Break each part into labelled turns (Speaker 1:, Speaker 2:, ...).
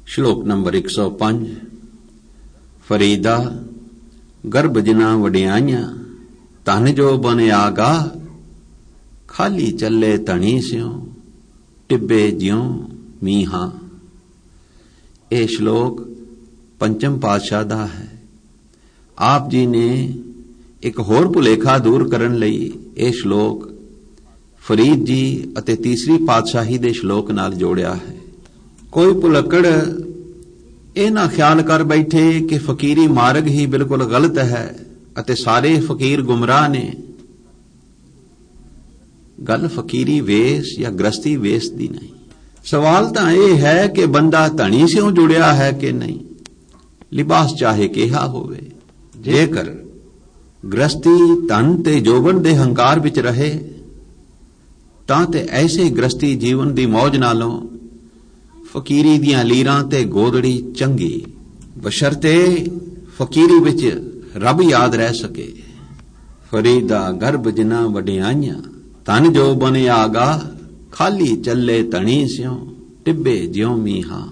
Speaker 1: ਸ਼ਲੋਕ ਨੰਬਰ 105। ਫਰੀਦਾ ਗਰਭ ਜਿਨਾ ਵਡਿਆਈਆਂ, ਧਨ ਜੋ ਬਨ ਆਗਾ, ਖਾਲੀ ਚੱਲੇ ਧਣੀ ਸਿਉ, ਟਿੱਬੇ ਜਿਉ ਮੀਹਾਂ। ਇਹ ਸ਼ਲੋਕ ਪੰਚਮ ਪਾਤਸ਼ਾਹ ਦਾ ਹੈ। ਆਪ ਜੀ ਨੇ ਇੱਕ ਹੋਰ ਭੁਲੇਖਾ ਦੂਰ ਕਰਨ ਲਈ ਇਹ ਸ਼ਲੋਕ ਫਰੀਦ ਜੀ ਅਤੇ ਤੀਸਰੀ ਪਾਤਸ਼ਾਹੀ ਦੇ ਸ਼ਲੋਕ ਨਾਲ ਜੋੜਿਆ ਹੈ। ਕੋਈ ਭੁਲੱਕੜ ਇਹ ਨਾ ਖਿਆਲ ਕਰ ਬੈਠੇ ਕਿ ਫਕੀਰੀ ਮਾਰਗ ਹੀ ਬਿਲਕੁਲ ਗਲਤ ਹੈ ਅਤੇ ਸਾਰੇ ਫਕੀਰ ਗੁੰਮਰਾਹ ਨੇ। ਗੱਲ ਫਕੀਰੀ ਵੇਸ ਜਾਂ ਗ੍ਰਸਤੀ ਵੇਸ ਦੀ ਨਹੀਂ। ਸਵਾਲ ਤਾਂ ਇਹ ਹੈ ਕਿ ਬੰਦਾ ਧਣੀ ਸਿਉ ਜੁੜਿਆ ਹੈ ਕਿ ਨਹੀਂ। ਲਿਬਾਸ ਚਾਹੇ ਕਿਹਾ ਹੋਵੇ, ਜੇਕਰ ਗ੍ਰਸਤੀ ਧਨ ਤੇ ਜੋਬਨ ਦੇ ਹੰਕਾਰ ਵਿੱਚ ਰਹੇ ਤਾਂ ਤੇ ਐਸੇ ਗ੍ਰਸਤੀ ਜੀਵਨ ਦੀ ਮੌਜ ਨਾਲੋਂ ਫਕੀਰੀ ਦੀਆਂ ਲੀਰਾਂ ਤੇ ਗੋਦੜੀ ਚੰਗੀ, ਬਸ਼ਰਤੇ ਫਕੀਰੀ ਵਿੱਚ ਰੱਬ ਯਾਦ ਰਹਿ ਸਕੇ। ਫਰੀਦਾ ਗਰਭ ਜਿਨਾ ਵਡਿਆਈਆਂ, ਧਨ ਜੋ ਬਨ ਆਗਾ, ਖਾਲੀ ਚੱਲੇ ਧਣੀ ਸਿਉ, ਟਿੱਬੇ ਜਿਉ ਮੀਹਾਂ।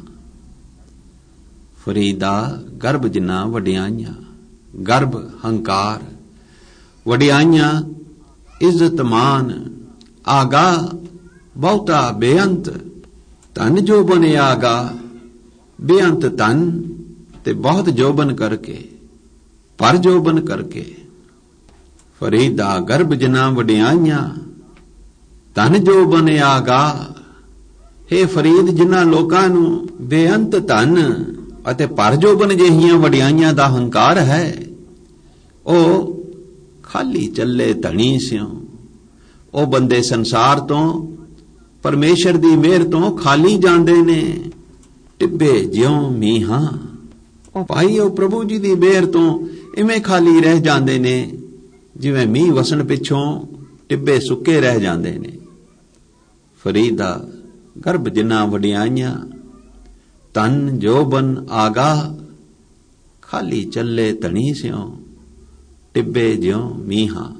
Speaker 1: ਫਰੀਦਾ ਗਰਭ ਜਿਨਾ ਵਡਿਆਈਆਂ, ਗਰਭ ਹੰਕਾਰ, ਵਡਿਆਈਆਂ ਇੱਜ਼ਤ ਮਾਨ, ਆਗਾ ਬਹੁਤਾ ਬੇਅੰਤ, ਧਨ ਜੋ ਬਨ ਆਗਾ, ਬੇਅੰਤ ਧਨ ਤੇ ਬਹੁਤ ਜੋਬਨ ਕਰਕੇ, ਪਰ ਜੋਬਨ ਕਰਕੇ। ਫਰੀਦਾ ਗਰਭ ਜਿਨਾ ਵਡਿਆਈਆਂ, ਧਨ ਜੋ ਬਨ ਆਗਾ। ਹੇ ਫਰੀਦ, ਜਿਨ੍ਹਾਂ ਲੋਕਾਂ ਨੂੰ ਬੇਅੰਤ ਧਨ ਅਤੇ ਪਰ ਜੋਬਨ ਜਿਹੀਆਂ ਵਡਿਆਈਆਂ ਦਾ ਹੰਕਾਰ ਹੈ, ਉਹ ਖਾਲੀ ਚੱਲੇ ਧਣੀ ਸਿਉ। ਉਹ ਬੰਦੇ ਸੰਸਾਰ ਤੋਂ, ਪਰਮੇਸ਼ਰ ਦੀ ਮਿਹਰ ਤੋਂ ਖਾਲੀ ਜਾਂਦੇ ਨੇ, ਟਿੱਬੇ ਜਿਉ ਮੀਹਾਂ। ਉਹ ਭਾਈ, ਉਹ ਪ੍ਰਭੂ ਜੀ ਦੀ ਮਿਹਰ ਤੋਂ ਇਵੇਂ ਖਾਲੀ ਰਹਿ ਜਾਂਦੇ ਨੇ ਜਿਵੇਂ ਮੀਂਹ ਵਸਣ ਪਿੱਛੋਂ ਟਿੱਬੇ ਸੁੱਕੇ ਰਹਿ ਜਾਂਦੇ ਨੇ। ਫਰੀਦਾ ਗਰਭ ਜਿਨਾ ਵਡਿਆਈਆਂ, ਧਨ ਜੋਬਨ ਆਗਾ, ਖਾਲੀ ਚੱਲੇ ਧਣੀ ਸਿਉ, ਟਿੱਬੇ ਜਿਉ ਮੀਹਾਂ।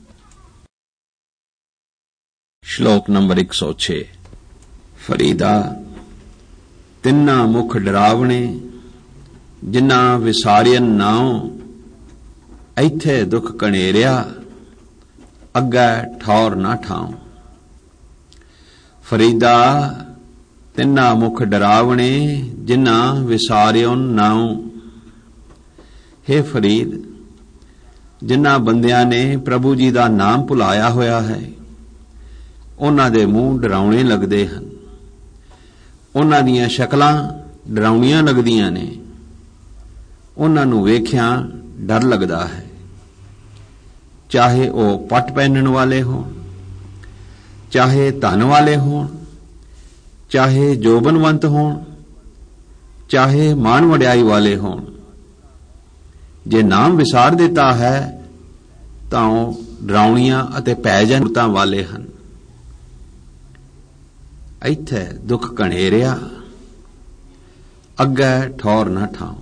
Speaker 1: ਸ਼ਲੋਕ ਨੰਬਰ 106। ਫਰੀਦਾ ਤਿੰਨਾ ਮੁਖ ਡਰਾਵਣੇ, ਜਿਨ੍ਹਾਂ ਵਿਸਾਰਿਅਨ ਨਾਉ, ਇੱਥੇ ਦੁੱਖ ਕਣੇਰਿਆ, ਅੱਗੇ ਠੌਰ ਨਾ ਠਾਉ। ਫਰੀਦਾ ਤਿੰਨਾ ਮੁਖ ਡਰਾਵਣੇ, ਜਿਨ੍ਹਾਂ ਵਿਸਾਰਿਅਨ ਨਾਉ। ਹੇ ਫਰੀਦ, ਜਿਨ੍ਹਾਂ ਬੰਦਿਆਂ ਨੇ ਪ੍ਰਭੂ ਜੀ ਦਾ ਨਾਮ ਭੁਲਾਇਆ ਹੋਇਆ ਹੈ, ਉਹਨਾਂ ਦੇ ਮੂੰਹ ਡਰਾਉਣੇ ਲੱਗਦੇ ਹਨ, ਉਹਨਾਂ ਦੀਆਂ ਸ਼ਕਲਾਂ ਡਰਾਉਣੀਆਂ ਲੱਗਦੀਆਂ ਨੇ, ਉਹਨਾਂ ਨੂੰ ਵੇਖਿਆ ਡਰ ਲੱਗਦਾ ਹੈ। ਚਾਹੇ ਉਹ ਪੱਟ ਪਹਿਨਣ ਵਾਲੇ ਹੋਣ, ਚਾਹੇ ਧਨ ਵਾਲੇ ਹੋਣ, ਚਾਹੇ ਜੋਬਨਵੰਤ ਹੋਣ, ਚਾਹੇ ਮਾਣ ਵਡਿਆਈ ਵਾਲੇ ਹੋਣ। ਜੇ ਨਾਮ ਵਿਸਾਰ ਦਿੱਤਾ ਹੈ ਤਾਂ ਉਹ ਡਰਾਉਣੀਆਂ ਅਤੇ ਭੈਜਨਤਾ ਵਾਲੇ ਹਨ। ਇੱਥੇ ਦੁੱਖ ਕਣੇਰਿਆ, ਅੱਗੇ ਠੌਰ ਨਾ ਠਾਉ।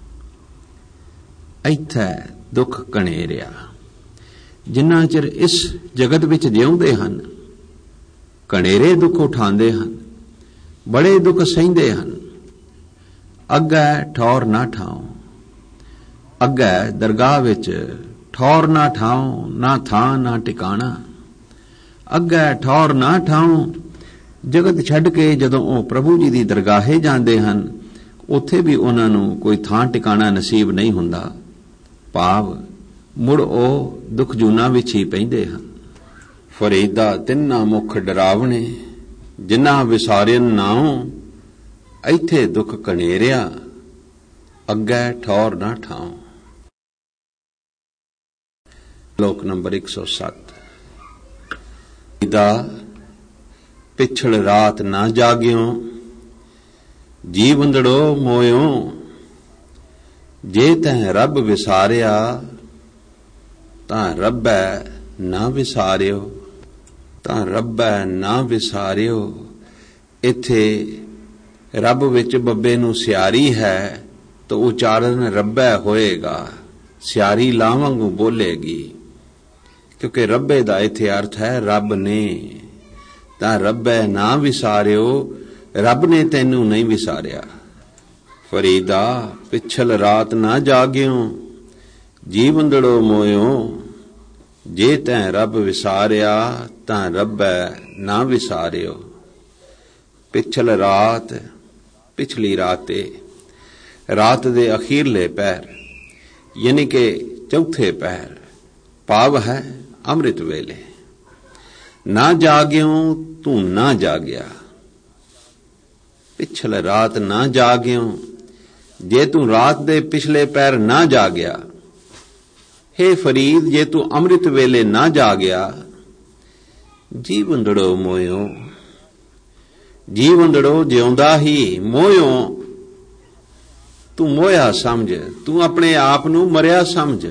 Speaker 1: ਇੱਥੇ ਦੁੱਖ ਕਣੇਰਿਆ। ਜਿੰਨਾ ਚਿਰ ਇਸ ਜਗਤ ਵਿੱਚ ਜਿਉਂਦੇ ਹਨ, ਕਣੇਰੇ ਦੁੱਖ ਉਠਾਉਂਦੇ ਹਨ, ਬੜੇ ਦੁੱਖ ਸਹਿੰਦੇ ਹਨ। ਅੱਗੇ ਠੌਰ ਨਾ ਠਾਉ। ਅੱਗੇ ਦਰਗਾਹ ਵਿੱਚ ਠੌਰ ਨਾ ਠਾਉ, ਨਾ ਥਾਂ ਨਾ ਟਿਕਾਣਾ। ਅੱਗੇ ਠੌਰ ਨਾ ਠਾਉ। ਜਗਤ ਛੱਡ ਕੇ ਜਦੋਂ ਉਹ ਪ੍ਰਭੂ ਜੀ ਦੀ ਦਰਗਾਹੇ ਜਾਂਦੇ ਹਨ, ਉੱਥੇ ਵੀ ਉਹਨਾਂ ਨੂੰ ਕੋਈ ਥਾਂ ਟਿਕਾਣਾ ਨਸੀਬ ਨਹੀਂ ਹੁੰਦਾ। ਭਾਵ ਮੁੜ ਉਹ ਦੁੱਖ ਜੂਨਾ ਵਿੱਚ ਹੀ ਪੈਂਦੇ ਹਨ। ਫਰੀਦਾ ਤਿੰਨਾ ਮੁਖ ਡਰਾਵਣੇ, ਜਿਨ੍ਹਾਂ ਵਿਸਾਰਿਅਨ ਨਾਉ, ਇੱਥੇ ਦੁੱਖ ਕਣੇਰਿਆ, ਅੱਗੇ ਠੌਰ ਨਾ ਠਾਉ। ਸ਼ਲੋਕ ਨੰਬਰ 107। ਫਰੀਦਾ ਪਿਛੜ ਰਾਤ ਨਾ ਜਾਗਿਓ, ਜੀਵੰਦੜੋ ਮੋਇਓ। ਜੇ ਤੈਂ ਰੱਬ ਵਿਸਾਰਿਆ, ਤਾਂ ਰੱਬੈ ਨਾ ਵਿਸਾਰਿਓ, ਤਾਂ ਰੱਬੈ ਨਾ ਵਿਸਾਰਿਓ। ਇੱਥੇ ਰੱਬ ਵਿੱਚ ਬੱਬੇ ਨੂੰ ਸਿਆਰੀ ਹੈ ਤਾਂ ਉਚਾਰਨ ਰੱਬੈ ਹੋਏਗਾ, ਸਿਆਰੀ ਲਾਂ ਵਾਂਗੂ ਬੋਲੇਗੀ, ਕਿਉਂਕਿ ਰੱਬੇ ਦਾ ਇੱਥੇ ਅਰਥ ਹੈ ਰੱਬ ਨੇ। ਤਾਂ ਰੱਬੈ ਨਾ ਵਿਸਾਰਿਓ, ਰੱਬ ਨੇ ਤੈਨੂੰ ਨਹੀਂ ਵਿਸਾਰਿਆ। फरीदा पिछल रात ना जाग्यो, जीवंदड़ो मोयो, जे तैं रब विसारिया तां रब्बै ना विसारियो। पिछल रात, पिछली राते, रात दे अखीरले पैर यानी कि चौथे पैर, भाव है अमृत वेले। ना जाग्यो तू ना जाग्या, पिछल रात ना जाग्यो, जे तू रात दे पिछले पैर ना जाग्या। हे फरीद जे तू अमृत वेले ना जाग्या, जीवंदड़ो मोयो, जीवंदड़ो जिउंदा ही मोयो, तू मोया समझ, तू अपने आप नू मरिया समझ।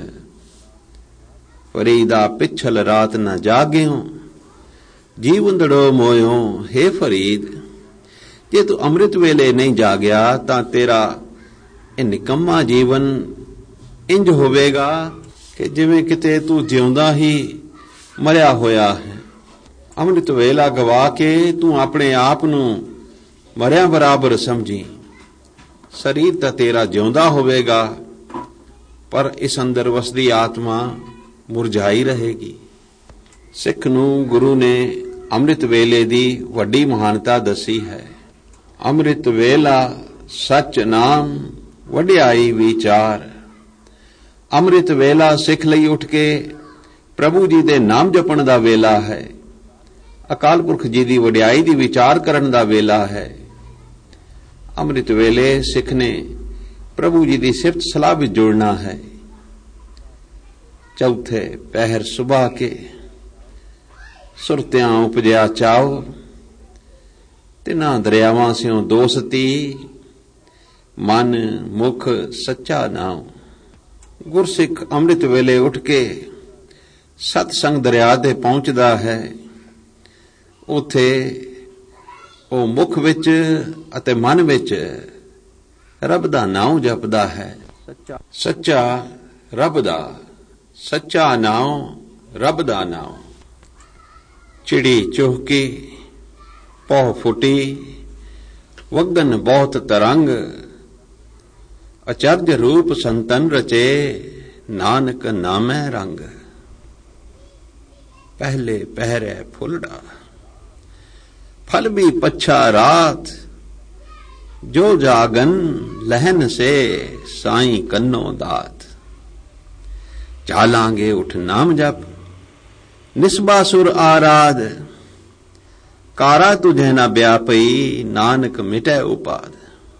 Speaker 1: फरीदा पिछल रात ना जाग्यो, जीवंदड़ो मोयो, हे फरीद जे तू अमृत वेले नहीं जाग्या तां तेरा ਇਹ ਨਿਕੰਮਾ ਜੀਵਨ ਇੰਜ ਹੋਵੇਗਾ ਕਿ ਜਿਵੇਂ ਕਿਤੇ ਤੂੰ ਜਿਉਂਦਾ ਹੀ ਮਰਿਆ ਹੋਇਆ ਹੈ। ਅੰਮ੍ਰਿਤ ਵੇਲਾ ਗਵਾ ਕੇ ਤੂੰ ਆਪਣੇ ਆਪ ਨੂੰ ਮਰਿਆ ਬਰਾਬਰ ਸਮਝੀ। ਸਰੀਰ ਤਾਂ ਤੇਰਾ ਜਿਉਂਦਾ ਹੋਵੇਗਾ, ਪਰ ਇਸ ਅੰਦਰ ਵਸਦੀ ਆਤਮਾ ਮੁਰਝਾਈ ਰਹੇਗੀ। ਸਿੱਖ ਨੂੰ ਗੁਰੂ ਨੇ ਅੰਮ੍ਰਿਤ ਵੇਲੇ ਦੀ ਵੱਡੀ ਮਹਾਨਤਾ ਦੱਸੀ ਹੈ। ਅੰਮ੍ਰਿਤ ਵੇਲਾ ਸੱਚ ਨਾਮ ਵਡਿਆਈ ਵਿਚਾਰ। ਅੰਮ੍ਰਿਤ ਵੇਲਾ ਸਿੱਖ ਲਈ ਉੱਠ ਕੇ ਪ੍ਰਭੂ ਜੀ ਦੇ ਨਾਮ ਜਪਣ ਦਾ ਵੇਲਾ ਹੈ। ਅਕਾਲ ਪੁਰਖ ਜੀ ਦੀ ਵਡਿਆਈ ਦੀ ਵਿਚਾਰ ਕਰਨ ਦਾ ਵੇਲਾ ਹੈ। ਅੰਮ੍ਰਿਤ ਵੇਲੇ ਸਿੱਖ ਨੇ ਪ੍ਰਭੂ ਜੀ ਦੀ ਸਿਫਤ ਸਲਾਹ ਵਿੱਚ ਜੁੜਨਾ ਹੈ। ਚੌਥੇ ਪਹਿਰ ਸੁਬਾ ਕੇ ਸੁਰਤਿਆਂ ਉਪਜਿਆ ਚਾਓ, ਤਿੰਨਾਂ ਦਰਿਆਵਾਂ ਸਿਓ ਦੋਸਤੀ, ਮਨ ਮੁਖ ਸੱਚਾ ਨਾਮ। ਗੁਰਸਿੱਖ ਅੰਮ੍ਰਿਤ ਵੇਲੇ ਉੱਠ ਕੇ ਸਤਸੰਗ ਦਰਿਆ ਤੇ ਪਹੁੰਚਦਾ ਹੈ। ਉੱਥੇ ਉਹ ਮੁਖ ਵਿੱਚ ਅਤੇ ਮਨ ਵਿੱਚ ਰੱਬ ਦਾ ਨਾਮ ਜਪਦਾ ਹੈ। ਸੱਚਾ ਰੱਬ ਦਾ, ਸੱਚਾ ਨਾਮ ਰੱਬ ਦਾ ਨਾਮ। ਚਿੜੀ ਚੁਹਕੀ, ਪੌ ਫੁੱਟੀ, ਵਗਨ ਬਹੁਤ ਤਰੰਗ, ਅਚਰਜ ਰੂਪ ਸੰਤਨ ਰਚੇ, ਨਾਨਕ ਨਾਮੈ ਰੰਗ। ਪਹਿਲੇ ਪਹਿਰੇ ਫੁੱਲੜਾ, फल भी पच्छा रात, जो जागन लहन से साई कन्नो दात। चालांगे उठ नाम जप, निस्बा सुर आराध, कारा तुझे न ब्यापई, नानक मिटै उपाद।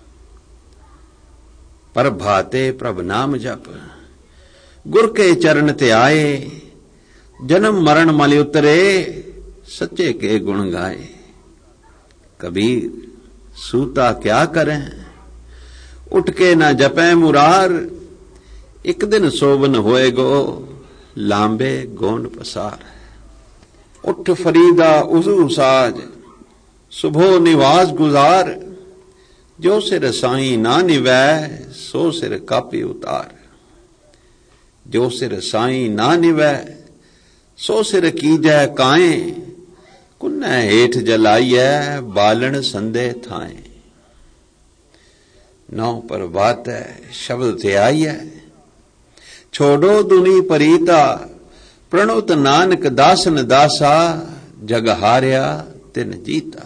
Speaker 1: पर भाते प्रभ नाम जप, गुर के चरण ते आए, जन्म मरण मल उतरे, सच्चे के गुण गाए। कबीर सूता क्या करें, उठ के न जपै मुरार, एक दिन सोबन होएगो, लांबे गोंड पसार। उठ फरीदा उजू साज, सुबह निवास गुजार, जो सिर साई ना निवै, सो सिर कापी उतार। जो सिर साई ना निवै, सो सिर कीजै काए, कुन्नै हेठ जलाइए, बालन संदे थाए। नौ प्रभात है शब्द ते आइए, छोड़ो दुनी परीता, प्रणुत नानक दासन दासा, जग हारिया तिन जीता।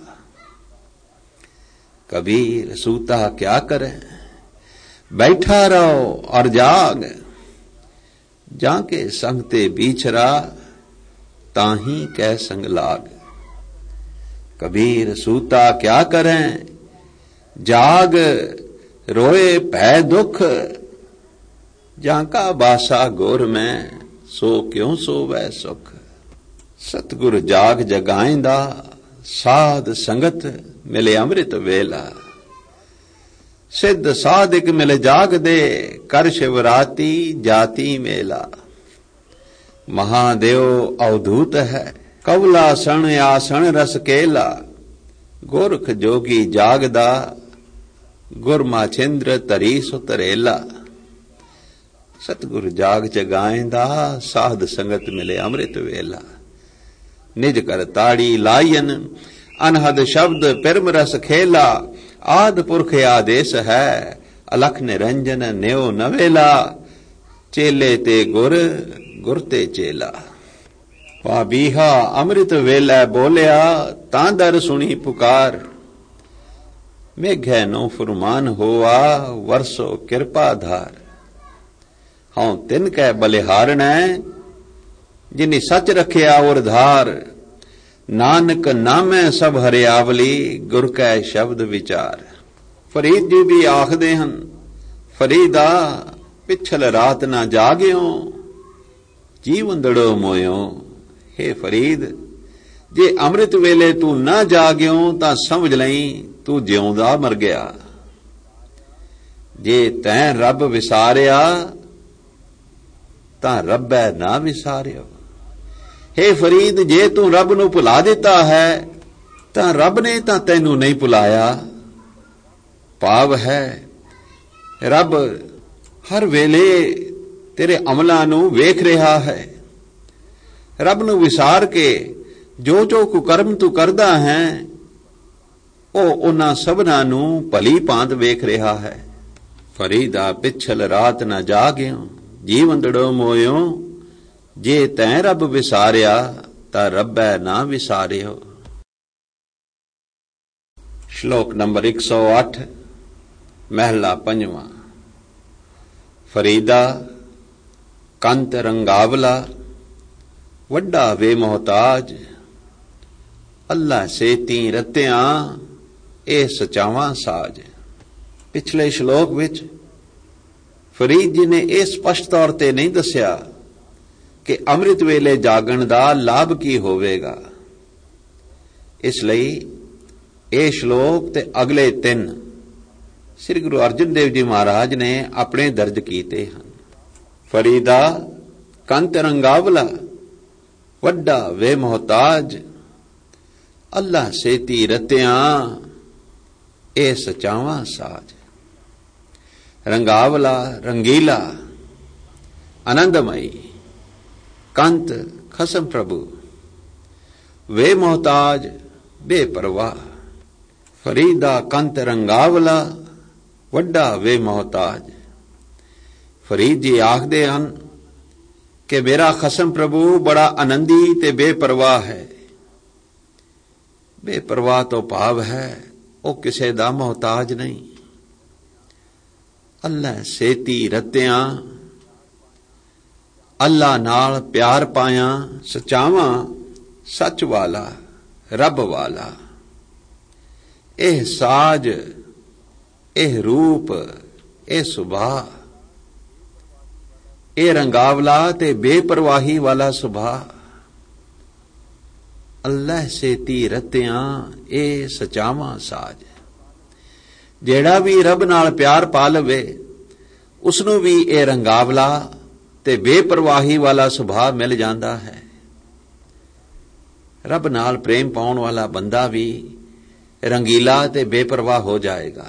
Speaker 1: कबीर सूता क्या करे, बैठा रहो और जाग, जाके संग ते बीछरा, ताही कै संग लाग। कबीर सूता क्या करें, जाग रोए भय दुख, जाका बासा गोर में, सो क्यों सोवै सुख। सतगुर जाग जगाएंदा, साध संगत मिले अमृत वेला। सिद्ध साधिक मिले जाग दे, कर शिवराती जाति मेला। महादेव अवधूत है, कवला सण आसण रस केला, गोरख जोगी जागदा, गुरमाछिंद्र तरी सुतरेला। सतगुर जाग जगाएंदा, साध संगत मिले अमृत वेला। निज कर ताड़ी लायन, अनहद शब्द पिरम रस खेला, आद पुरख आदेश है, अलख निरंजन नेओ नवेला, चेले ते गुर गुर ते चेला। वाह बीहा अमृत वेलै बोलिया, तां दर सुनी पुकार, मेघै नो फुरमान होआ, वरसो किरपा धार। हाँ तिन कै बलिहारण है, जिनी सच रखिया और धार, नानक नामै सब हरियावली, गुर कै शब्द विचार। फरीद जी भी आखदे हन, फरीदा पिछल रात ना जागियो, जीवंदड़ो मोयो। हे फरीद, जे अमृत वेले तू ना जागियो तां समझ लई तू जिउंदा मर गया। जे तैं रब विसारिया तां रब्बे ना विसारियो। हे फरीद, जे तू रब नूं भुला दिता है तां रब ने तां तैनूं नहीं भुलाया। भाव है रब हर वेले तेरे अमलां नूं वेख रहा है। रब नूं विसार के जो जो कुकर्म तू करदा है ਉਹ ਉਹਨਾਂ ਸਭਨਾਂ ਨੂੰ ਭਲੀ ਭਾਂਤ ਵੇਖ ਰਿਹਾ ਹੈ। ਫਰੀਦਾ ਪਿਛਲ ਰਾਤ ਨਾ ਜਾਗਿਓ, ਜੀਵੰਦੜੋ ਮੋਇਓ, ਜੇ ਤੈਂ ਰੱਬ ਵਿਸਾਰਿਆ ਤਾਂ ਰੱਬੈ ਨਾ ਵਿਸਾਰਿਓ। ਸ਼ਲੋਕ ਨੰਬਰ 108 ਮਹਿਲਾ ਪੰਜਵਾਂ। ਫਰੀਦਾ ਕੰਤ ਰੰਗਾਵਲਾ, ਵੱਡਾ ਵੇ ਮੁਹਤਾਜ, ਅੱਲਾ ਸੇਤੀ ਰਤਿਆਂ, ਇਹ ਸਚਾਵਾਂ ਸਾਜ। ਪਿਛਲੇ ਸ਼ਲੋਕ ਵਿੱਚ ਫਰੀਦ ਜੀ ਨੇ ਇਹ ਸਪਸ਼ਟ ਤੌਰ ਤੇ ਨਹੀਂ ਦੱਸਿਆ ਕਿ ਅੰਮ੍ਰਿਤ ਵੇਲੇ ਜਾਗਣ ਦਾ ਲਾਭ ਕੀ ਹੋਵੇਗਾ। ਇਸ ਲਈ ਇਹ ਸ਼ਲੋਕ ਤੇ ਅਗਲੇ 3 ਸ੍ਰੀ ਗੁਰੂ ਅਰਜਨ ਦੇਵ ਜੀ ਮਹਾਰਾਜ ਨੇ ਆਪਣੇ ਦਰਜ ਕੀਤੇ ਹਨ। ਫਰੀਦਾ ਕੰਤ ਰੰਗਾਵਲਾ, ਵੱਡਾ ਵੇ ਮੁਹਤਾਜ, ਅੱਲਾ ਸੇਤੀ ਰਤਿਆਂ, ਇਹ ਸਚਾਵਾਂ ਸਾਜ। ਰੰਗਾਵਲਾ ਰੰਗੀਲਾ, ਆਨੰਦਮਈ, ਕੰਤ ਖਸਮ ਪ੍ਰਭੂ, ਵੇ ਮੁਹਤਾਜ ਬੇਪਰਵਾਹ। ਫਰੀਦਾ ਕੰਤ ਰੰਗਾਵਲਾ, ਵੱਡਾ ਵੇ ਮੁਹਤਾਜ। ਫਰੀਦ ਜੀ ਆਖਦੇ ਹਨ ਕਿ ਮੇਰਾ ਖਸਮ ਪ੍ਰਭੂ ਬੜਾ ਆਨੰਦੀ ਤੇ ਬੇਪਰਵਾਹ ਹੈ। ਬੇਪਰਵਾਹ ਤੋਂ ਭਾਵ ਹੈ ਉਹ ਕਿਸੇ ਦਾ ਮੁਹਤਾਜ ਨਹੀਂ। ਅੱਲਾ ਸੇਤੀ ਰਤਿਆਂ, ਅੱਲਾ ਨਾਲ ਪਿਆਰ ਪਾਇਆ, ਸਚਾਵਾਂ ਸੱਚ ਵਾਲਾ, ਰੱਬ ਵਾਲਾ। ਇਹ ਸਾਜ, ਇਹ ਰੂਪ, ਇਹ ਸੁਭਾਅ, ਇਹ ਰੰਗਾਵਲਾ ਤੇ ਬੇਪਰਵਾਹੀ ਵਾਲਾ ਸੁਭਾਅ। ਅੱਲਾ ਸੇਤੀ ਰਤਿਆਂ, ਇਹ ਸਚਾਵਾਂ ਸਾਜ। ਜਿਹੜਾ ਵੀ ਰੱਬ ਨਾਲ ਪਿਆਰ ਪਾ ਲਵੇ ਉਸ ਨੂੰ ਵੀ ਇਹ ਰੰਗਾਵਲਾ ਤੇ ਬੇਪਰਵਾਹੀ ਵਾਲਾ ਸੁਭਾਅ ਮਿਲ ਜਾਂਦਾ ਹੈ। ਰੱਬ ਨਾਲ ਪ੍ਰੇਮ ਪਾਉਣ ਵਾਲਾ ਬੰਦਾ ਵੀ ਰੰਗੀਲਾ ਤੇ ਬੇਪਰਵਾਹ ਹੋ ਜਾਏਗਾ।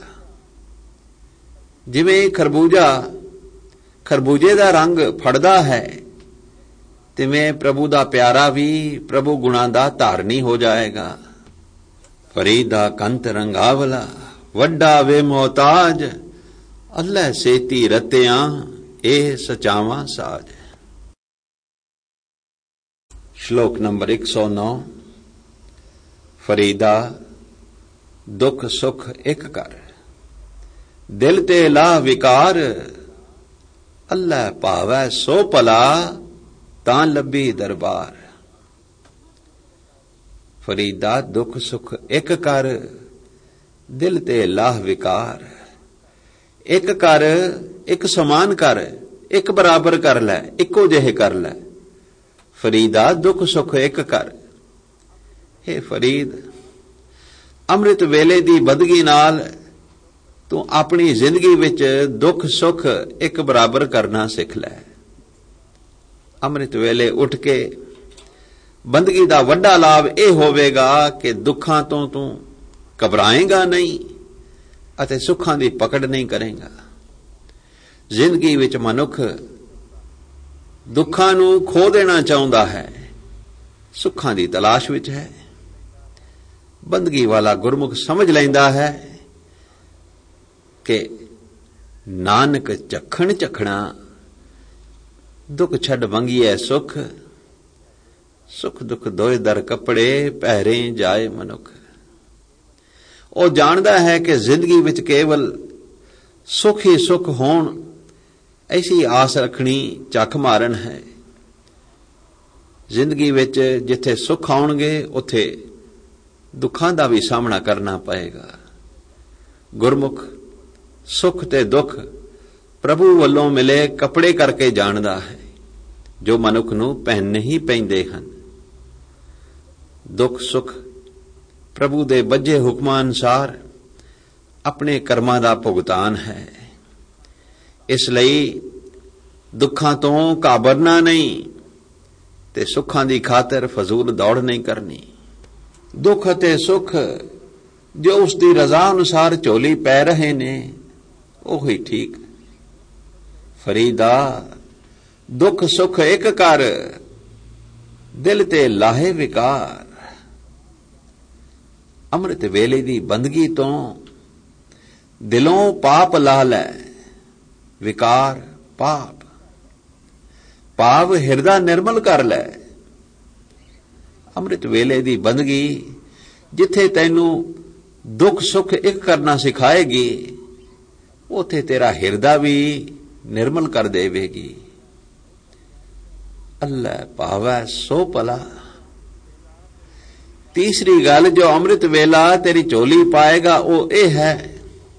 Speaker 1: ਜਿਵੇਂ ਖਰਬੂਜੇ ਦਾ ਰੰਗ ਫੜਦਾ ਹੈ, ਤਿਵੇਂ ਪ੍ਰਭੂ ਦਾ ਪਿਆਰਾ ਵੀ ਪ੍ਰਭੂ ਗੁਣਾਂ ਦਾ ਧਾਰਨੀ ਹੋ ਜਾਏਗਾ। ਫਰੀਦਾ ਕੰਤ ਰੰਗਾਵਲਾ, ਵੱਡਾ ਵੇ ਮੁਹਤਾਜ, ਅੱਲਾ ਸੇਤੀ ਰਤਿਆਂ, ਇਹ ਸਚਾਵਾਂ ਸਾਜ। ਸ਼ਲੋਕ ਨੰਬਰ 109 ਫਰੀਦਾ ਦੁੱਖ ਸੁਖ ਇੱਕ ਕਰ, ਦਿਲ ਤੇ ਲਾਹ ਵਿਕਾਰ, ਅੱਲਾ ਭਾਵੈ ਸੋ ਭਲਾ, ਤਾਂ ਲੱਭੀ ਦਰਬਾਰ। ਫਰੀਦਾ ਦੁੱਖ ਸੁਖ ਇੱਕ ਕਰ, ਦਿਲ ਤੇ ਲਾਹ ਵਿਕਾਰ। ਇੱਕ ਕਰ, ਇੱਕ ਸਮਾਨ ਕਰ, ਇੱਕ ਬਰਾਬਰ ਕਰ ਲੈ, ਇੱਕੋ ਜਿਹੇ ਕਰ ਲੈ। ਫਰੀਦਾ ਦੁੱਖ ਸੁਖ ਇੱਕ ਕਰ। ਹੇ ਫਰੀਦ, ਅੰਮ੍ਰਿਤ ਵੇਲੇ ਦੀ ਬੰਦਗੀ ਨਾਲ ਤੂੰ ਆਪਣੀ ਜ਼ਿੰਦਗੀ ਵਿੱਚ ਦੁੱਖ ਸੁੱਖ ਇੱਕ ਬਰਾਬਰ ਕਰਨਾ ਸਿੱਖ ਲੈ। ਅੰਮ੍ਰਿਤ ਵੇਲੇ ਉੱਠ ਕੇ ਬੰਦਗੀ ਦਾ ਵੱਡਾ ਲਾਭ ਇਹ ਹੋਵੇਗਾ ਕਿ ਦੁੱਖਾਂ ਤੋਂ ਤੂੰ ਘਬਰਾਏਗਾ ਨਹੀਂ ਅਤੇ ਸੁੱਖਾਂ ਦੀ ਪਕੜ ਨਹੀਂ ਕਰੇਗਾ। ਜ਼ਿੰਦਗੀ ਵਿੱਚ ਮਨੁੱਖ ਦੁੱਖਾਂ ਨੂੰ ਖੋ ਦੇਣਾ ਚਾਹੁੰਦਾ ਹੈ, ਸੁੱਖਾਂ ਦੀ ਤਲਾਸ਼ ਵਿੱਚ ਹੈ। ਬੰਦਗੀ ਵਾਲਾ ਗੁਰਮੁਖ ਸਮਝ ਲੈਂਦਾ ਹੈ ਕਿ ਨਾਨਕ ਝੱਖਣ ਝੱਖਣਾ, ਦੁੱਖ ਛੱਡ ਮੰਗੀਐ ਸੁਖ, ਸੁਖ ਦੁੱਖ ਦੋਇ ਦਰ ਕੱਪੜੇ, ਪਹਿਰੇ ਜਾਏ ਮਨੁੱਖ। ਉਹ ਜਾਣਦਾ ਹੈ ਕਿ ਜ਼ਿੰਦਗੀ ਵਿੱਚ ਕੇਵਲ ਸੁਖ ਹੀ ਸੁਖ ਹੋਣ, ਐਸੀ ਆਸ ਰੱਖਣੀ ਝੱਖ ਮਾਰਨ ਹੈ। ਜ਼ਿੰਦਗੀ ਵਿੱਚ ਜਿੱਥੇ ਸੁੱਖ ਆਉਣਗੇ ਉੱਥੇ ਦੁੱਖਾਂ ਦਾ ਵੀ ਸਾਹਮਣਾ ਕਰਨਾ ਪਏਗਾ। ਗੁਰਮੁਖ ਸੁੱਖ ਤੇ ਦੁੱਖ ਪ੍ਰਭੂ ਵੱਲੋਂ ਮਿਲੇ ਕੱਪੜੇ ਕਰਕੇ ਜਾਣਦਾ ਹੈ, ਜੋ ਮਨੁੱਖ ਨੂੰ ਪਹਿਨਣੇ ਹੀ ਪੈਂਦੇ ਹਨ। ਦੁੱਖ ਸੁੱਖ ਪ੍ਰਭੂ ਦੇ ਬੱਝੇ ਹੁਕਮਾਂ ਅਨੁਸਾਰ ਆਪਣੇ ਕਰਮਾਂ ਦਾ ਭੁਗਤਾਨ ਹੈ। ਇਸ ਲਈ ਦੁੱਖਾਂ ਤੋਂ ਘਾਬਰਨਾ ਨਹੀਂ ਤੇ ਸੁੱਖਾਂ ਦੀ ਖਾਤਰ ਫਜ਼ੂਲ ਦੌੜ ਨਹੀਂ ਕਰਨੀ। ਦੁੱਖ ਅਤੇ ਸੁੱਖ ਜੋ ਉਸ ਦੀ ਰਜ਼ਾ ਅਨੁਸਾਰ ਝੋਲੀ ਪੈ ਰਹੇ ਨੇ, ਉਹੀ ਠੀਕ। ਫਰੀਦਾ ਦੁੱਖ ਸੁੱਖ ਇੱਕ ਕਰ, ਦਿਲ ਤੇ ਲਾਹੇ ਵਿਕਾਰ। ਅੰਮ੍ਰਿਤ ਵੇਲੇ ਦੀ ਬੰਦਗੀ ਤੋਂ ਦਿਲੋਂ ਪਾਪ ਲਾ ਲੈ, ਵਿਕਾਰ ਪਾਪ ਭਾਵ ਹਿਰਦਾ ਨਿਰਮਲ ਕਰ ਲੈ। ਅੰਮ੍ਰਿਤ ਵੇਲੇ ਦੀ ਬੰਦਗੀ ਜਿੱਥੇ ਤੈਨੂੰ ਦੁੱਖ ਸੁੱਖ ਇੱਕ ਕਰਨਾ ਸਿਖਾਏਗੀ, ਉਥੇ ਤੇਰਾ ਹਿਰਦਾ ਵੀ ਨਿਰਮਲ ਕਰ ਦੇਵੇਗੀ। ਅੱਲਾ ਭਾਵੈ ਸੋ ਭਲਾ। ਤੀਸਰੀ ਗੱਲ ਜੋ ਅੰਮ੍ਰਿਤ ਵੇਲਾ ਤੇਰੀ ਝੋਲੀ ਪਾਏਗਾ ਉਹ ਇਹ ਹੈ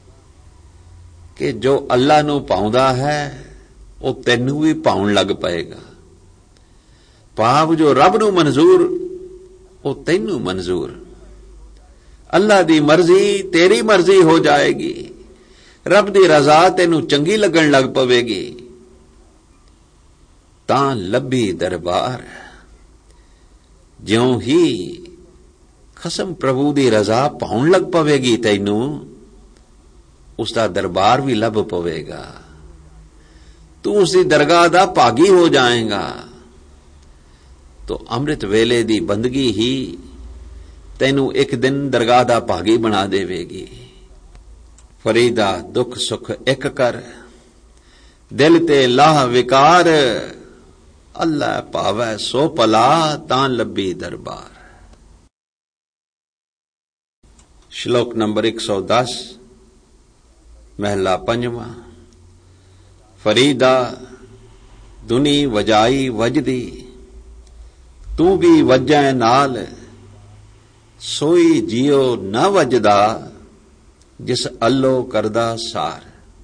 Speaker 1: ਕਿ ਜੋ ਅੱਲਾ ਨੂੰ ਪਾਉਂਦਾ ਹੈ ਉਹ ਤੈਨੂੰ ਵੀ ਪਾਉਣ ਲੱਗ ਪਏਗਾ। ਭਾਵ ਜੋ ਰੱਬ ਨੂੰ ਮਨਜ਼ੂਰ ਉਹ ਤੈਨੂੰ ਮਨਜ਼ੂਰ। ਅੱਲਾ ਦੀ ਮਰਜ਼ੀ ਤੇਰੀ ਮਰਜ਼ੀ ਹੋ ਜਾਏਗੀ। ਰੱਬ ਦੀ ਰਜ਼ਾ ਤੈਨੂੰ ਚੰਗੀ ਲੱਗਣ ਲੱਗ ਪਵੇਗੀ। ਤਾਂ ਲੱਭੀ ਦਰਬਾਰ। ਜਿਉਂ ਹੀ ਖਸਮ ਪ੍ਰਭੂ ਦੀ ਰਜ਼ਾ ਪਾਉਣ ਲੱਗ ਪਵੇਗੀ ਤੈਨੂੰ, ਉਸ ਦਾ ਦਰਬਾਰ ਵੀ ਲੱਭ ਪਵੇਗਾ। ਤੂੰ ਉਸ ਦੀ ਦਰਗਾਹ ਦਾ ਭਾਗੀ ਹੋ ਜਾਏਗਾ। ਤੋ ਅੰਮ੍ਰਿਤ ਵੇਲੇ ਦੀ ਬੰਦਗੀ ਹੀ ਤੈਨੂੰ ਇੱਕ ਦਿਨ ਦਰਗਾਹ ਦਾ ਭਾਗੀ ਬਣਾ ਦੇਵੇਗੀ। ਫਰੀਦਾ ਦੁੱਖ ਸੁੱਖ ਇੱਕ ਕਰ, ਦਿਲ ਤੇ ਲਾਹ ਵਿਕਾਰ। ਅੱਲਾ ਭਾਵੈ ਸੋ ਭਲਾ, ਤਾਂ ਲੱਭੀ ਦਰਬਾਰ। ਸ਼ਲੋਕ ਨੰਬਰ 110, ਮਹਿਲਾ ਪੰਜਵਾਂ। ਫਰੀਦਾ ਦੁਨੀ ਵਜਾਈ ਵਜਦੀ, ਤੂੰ ਵੀ ਵਜੈ ਨਾਲ। ਸੋਈ ਜਿਉ ਨਾ ਵਜਦਾ, ਜਿਸ ਅੱਲੋ ਕਰਦਾ ਸਾਰ।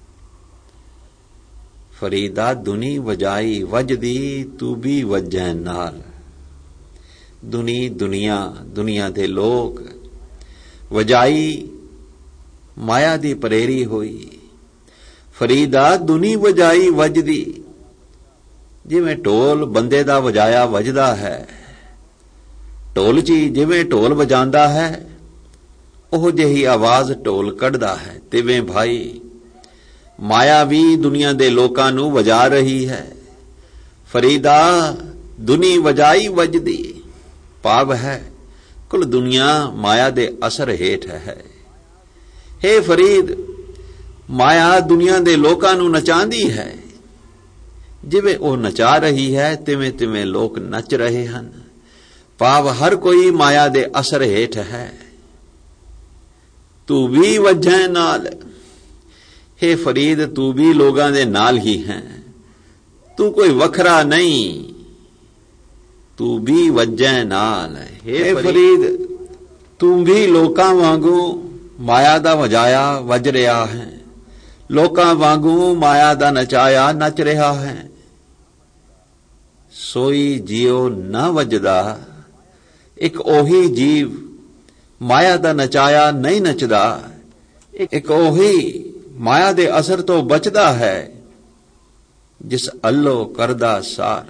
Speaker 1: ਫਰੀਦਾ ਦੁਨੀ ਵਜਾਈ ਵਜਦੀ, ਤੂੰ ਵੀ ਵਜੈ ਨਾਲ। ਦੁਨੀ ਦੁਨੀਆ, ਦੁਨੀਆ ਦੇ ਲੋਕ। ਵਜਾਈ ਮਾਇਆ ਦੀ ਪ੍ਰੇਰੀ ਹੋਈ। ਫਰੀਦਾ ਦੁਨੀ ਵਜਾਈ ਵਜਦੀ, ਜਿਵੇਂ ਢੋਲ ਬੰਦੇ ਦਾ ਵਜਾਇਆ ਵੱਜਦਾ ਹੈ, ਢੋਲਚੀ ਜਿਵੇਂ ਢੋਲ ਵਜਾਉਂਦਾ ਹੈ ਉਹ ਜਿਹੀ ਆਵਾਜ਼ ਢੋਲ ਕੱਢਦਾ ਹੈ, ਤਿਵੇਂ ਭਾਈ ਮਾਇਆ ਵੀ ਦੁਨੀਆ ਦੇ ਲੋਕਾਂ ਨੂੰ ਵਜਾ ਰਹੀ ਹੈ। ਫਰੀਦਾ ਦੁਨੀ ਵਜਾਈ ਵਜਦੀ, ਭਾਵ ਹੈ ਕੁਲ ਦੁਨੀਆ ਮਾਇਆ ਦੇ ਅਸਰ ਹੇਠ ਹੈ। ਹੇ ਫਰੀਦ, ਮਾਇਆ ਦੁਨੀਆ ਦੇ ਲੋਕਾਂ ਨੂੰ ਨਚਾਉਂਦੀ ਹੈ। ਜਿਵੇਂ ਉਹ ਨਚਾ ਰਹੀ ਹੈ ਤਿਵੇਂ ਤਿਵੇਂ ਲੋਕ ਨੱਚ ਰਹੇ ਹਨ। ਭਾਵ ਹਰ ਕੋਈ ਮਾਇਆ ਦੇ ਅਸਰ ਹੇਠ ਹੈ। ਤੂੰ ਵੀ ਵਜੈ ਨਾਲ। ਹੇ ਫਰੀਦ, ਤੂੰ ਵੀ ਲੋਕਾਂ ਦੇ ਨਾਲ ਹੀ ਹੈ। ਤੂੰ ਕੋਈ ਵੱਖਰਾ ਨਹੀਂ, ਤੂੰ ਵੀ ਵਜੈ ਨਾਲ। ਹੇ ਫਰੀਦ, ਤੂੰ ਵੀ ਲੋਕਾਂ ਵਾਂਗੂ ਮਾਇਆ ਦਾ ਵਜਾਇਆ ਵੱਜ ਰਿਹਾ ਹੈ, ਲੋਕਾਂ ਵਾਂਗੂ ਮਾਇਆ ਦਾ ਨਚਾਇਆ ਨੱਚ ਰਿਹਾ ਹੈ। ਸੋਈ ਜਿਉ ਨਾ ਵੱਜਦਾ, ਇੱਕ ਉਹੀ ਜੀਵ ਮਾਇਆ ਦਾ ਨਚਾਇਆ ਨਹੀਂ ਨੱਚਦਾ। ਇੱਕ ਉਹੀ ਮਾਇਆ ਦੇ ਅਸਰ ਤੋਂ ਬਚਦਾ ਹੈ, ਜਿਸ ਅੱਲੋ ਕਰਦਾ ਸਾਰ।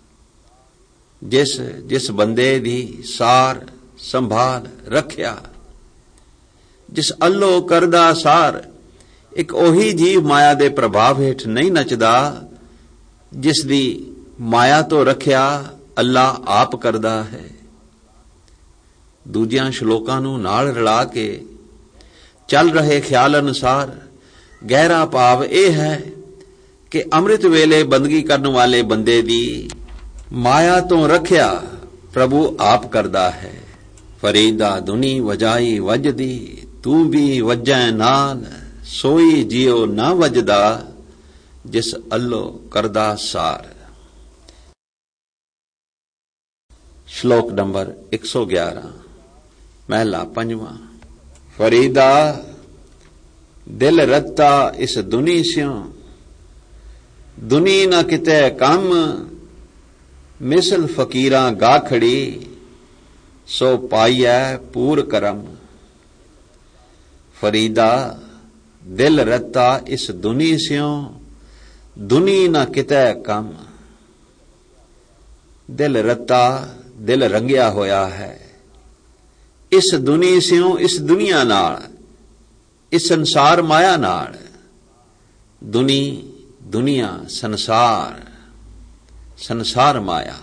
Speaker 1: ਜਿਸ ਬੰਦੇ ਦੀ ਸਾਰ ਸੰਭਾਲ ਰੱਖਿਆ, ਜਿਸ ਅੱਲੋ ਕਰਦਾ ਸਾਰ। ਇੱਕ ਉਹੀ ਜੀਵ ਮਾਇਆ ਦੇ ਪ੍ਰਭਾਵ ਹੇਠ ਨਹੀਂ ਨੱਚਦਾ, ਜਿਸ ਦੀ ਮਾਇਆ ਤੋਂ ਰੱਖਿਆ ਅੱਲਾ ਆਪ ਕਰਦਾ ਹੈ। ਦੂਜਿਆਂ ਸ਼ਲੋਕਾਂ ਨੂੰ ਨਾਲ ਰਲਾ ਕੇ ਚੱਲ ਰਹੇ ਖਿਆਲ ਅਨੁਸਾਰ गहरा भाव यह है कि अमृत वेले बंदगी करने वाले बंदे दी माया तो रखिया प्रभु आप करदा है। फरीदा दुनी वजाई वजदी, तू भी वजै नाल, सोई जियो ना वजदा, जिस अल्लो करदा सार। श्लोक नंबर 111, महला पंजवां। फरीदा दिल रत्ता इस दुनी स्यों, दुनी न किते कम, मिसल फकीरां गा खड़ी, सो पाइयै पूर करम। फरीदा दिल रत्ता इस दुनी स्यों, दुनी न किते कम। दिल रत्ता दिल रंगिया होया है इस दुनी स्यों, इस दुनिया नाल, इस संसार माया नाल। दुनी दुनिया, संसार, संसार माया।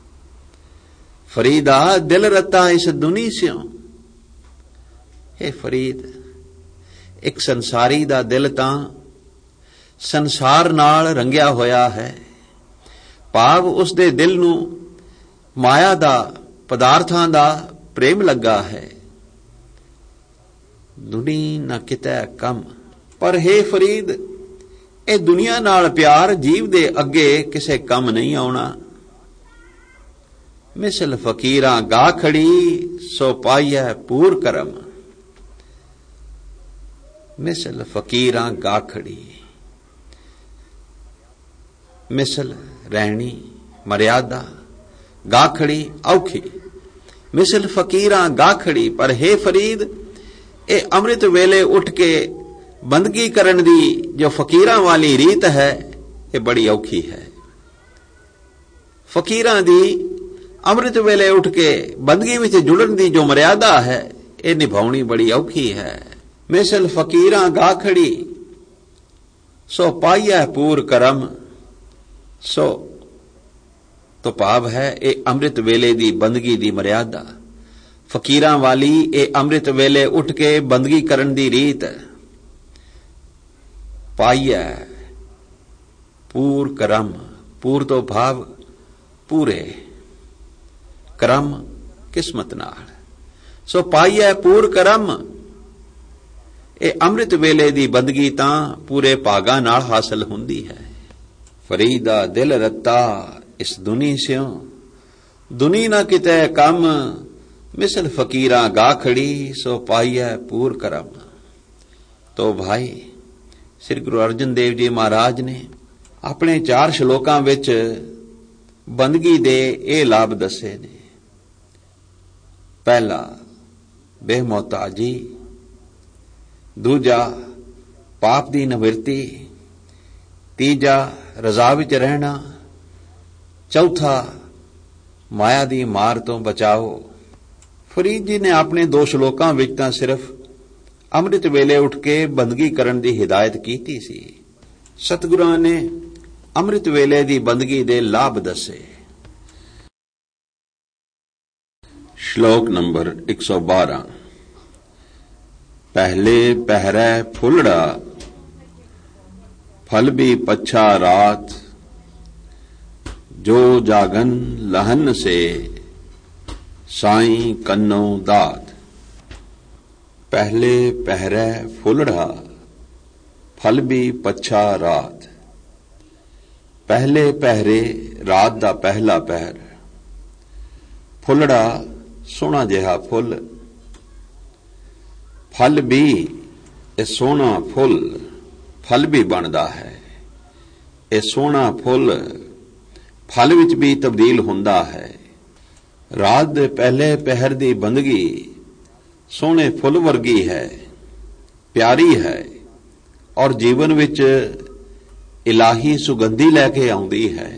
Speaker 1: फरीदा दिल रत्ता इस दुनी स्यों। हे फरीद, एक संसारी दा दिल तां संसार नाल रंगिया होया है। भाव उस दे दिल नूं माया दा, पदार्थां दा प्रेम लगा है। दुनी न किते कम। पर हे फरीद, ਇਹ ਦੁਨੀਆ ਨਾਲ ਪਿਆਰ ਜੀਵ ਦੇ ਅੱਗੇ ਕਿਸੇ ਕੰਮ ਨਹੀਂ ਆਉਣਾ। ਮਿਸਲ ਫਕੀਰਾਂ ਗਾ ਖੜੀ, ਸੋ ਪਾਈਐ ਪੂਰ ਕਰਮ। ਮਿਸਲ ਫਕੀਰਾਂ ਗਾ ਖੜੀ, ਮਿਸਲ ਰਹਿਣੀ ਮਰਿਆਦਾ, ਗਾ ਖੜੀ ਔਖੀ। ਮਿਸਲ ਫਕੀਰਾਂ ਗਾ ਖੜੀ। ਪਰ हे फरीद, ਇਹ ਅੰਮ੍ਰਿਤ ਵੇਲੇ ਉੱਠ ਕੇ बंदगी करन दी जो फकीरां वाली रीत है, ये बड़ी औखी है। फकीरां दी अमृत वेले उठ के बंदगी विच जुड़न दी जो मर्यादा है, ये निभाउणी बड़ी औखी है। मिसल फकीरां गा खड़ी, सो पाइया पूर करम। सो तो भाव है ये अमृत वेले दी बंदगी दी मर्यादा, फकीरां वाली ये अमृत वेले उठ के बंदगी करन दी रीत। पाइया पूर करम। पूर तो भाव पूरे, करम किस्मत नाल। सो पाइया पूर करम। ये अमृत वेले दी बंदगी तां पूरे भागां नाल हासिल हुंदी है। फरीदा दिल रत्ता इस दुनी स्यों, दुनी ना किते कम, मिसल फकीरां गा खड़ी, सो पाइया पूर करम। तो भाई श्री गुरु अर्जन देव जी महाराज ने अपने 4 श्लोकां विच बंदगी दे ये लाभ दसे ने। पहला बेमोहताजी, दूजा पाप दी निवृत्ति, तीजा रजा विच रहना, चौथा माया दी मार तो बचाओ। फरीद जी ने अपने 2 श्लोकां विच तां सिर्फ अमृत वेले उठ के बंदगी करन दी हिदायत कीती सी। सतगुरां ने अमृत वेले दी बंदगी दे लाभ दसे। श्लोक नंबर 112। पहले पहरै फुलड़ा, फल भी पच्छा रात, जो जागन लहन से, साईं कन्नो दात। पहले पहरै फुलड़ा, फल भी पच्छा रात। पहले पहरे रात दा पहला पहर। फुलड़ा सोहना जिहा फुल, फल भी ये सोहना फुल, फल भी बनदा है। ये सोहना फुल फल विच भी तब्दील हुंदा है। रात दे पहले पहर दी बंदगी सोहने फुल वर्गी है, प्यारी है और जीवन विच इलाही सुगंधी लैके आउंदी है।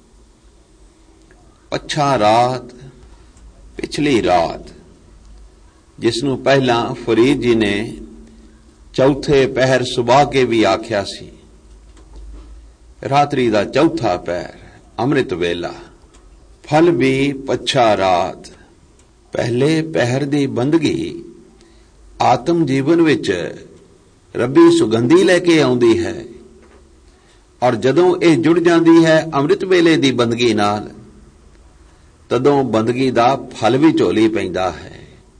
Speaker 1: पच्छा रात, पिछली रात, जिसनों पहला फरीद जी ने चौथे पहर सुबह के भी आख्या सी। रात्रि दा चौथा पहर अमृत वेला। फल भी पच्छा रात। पहले पहर दी बंदगी आत्म जीवन विच ਰੱਬੀ ਸੁਗੰਧੀ ਲੈ ਕੇ ਆਉਂਦੀ ਹੈ, ਔਰ ਜਦੋਂ ਇਹ ਜੁੜ ਜਾਂਦੀ ਹੈ ਅੰਮ੍ਰਿਤ ਵੇਲੇ ਦੀ ਬੰਦਗੀ ਨਾਲ, ਤਦੋਂ ਬੰਦਗੀ ਦਾ ਫਲ ਵੀ ਝੋਲੀ ਪੈਂਦਾ ਹੈ।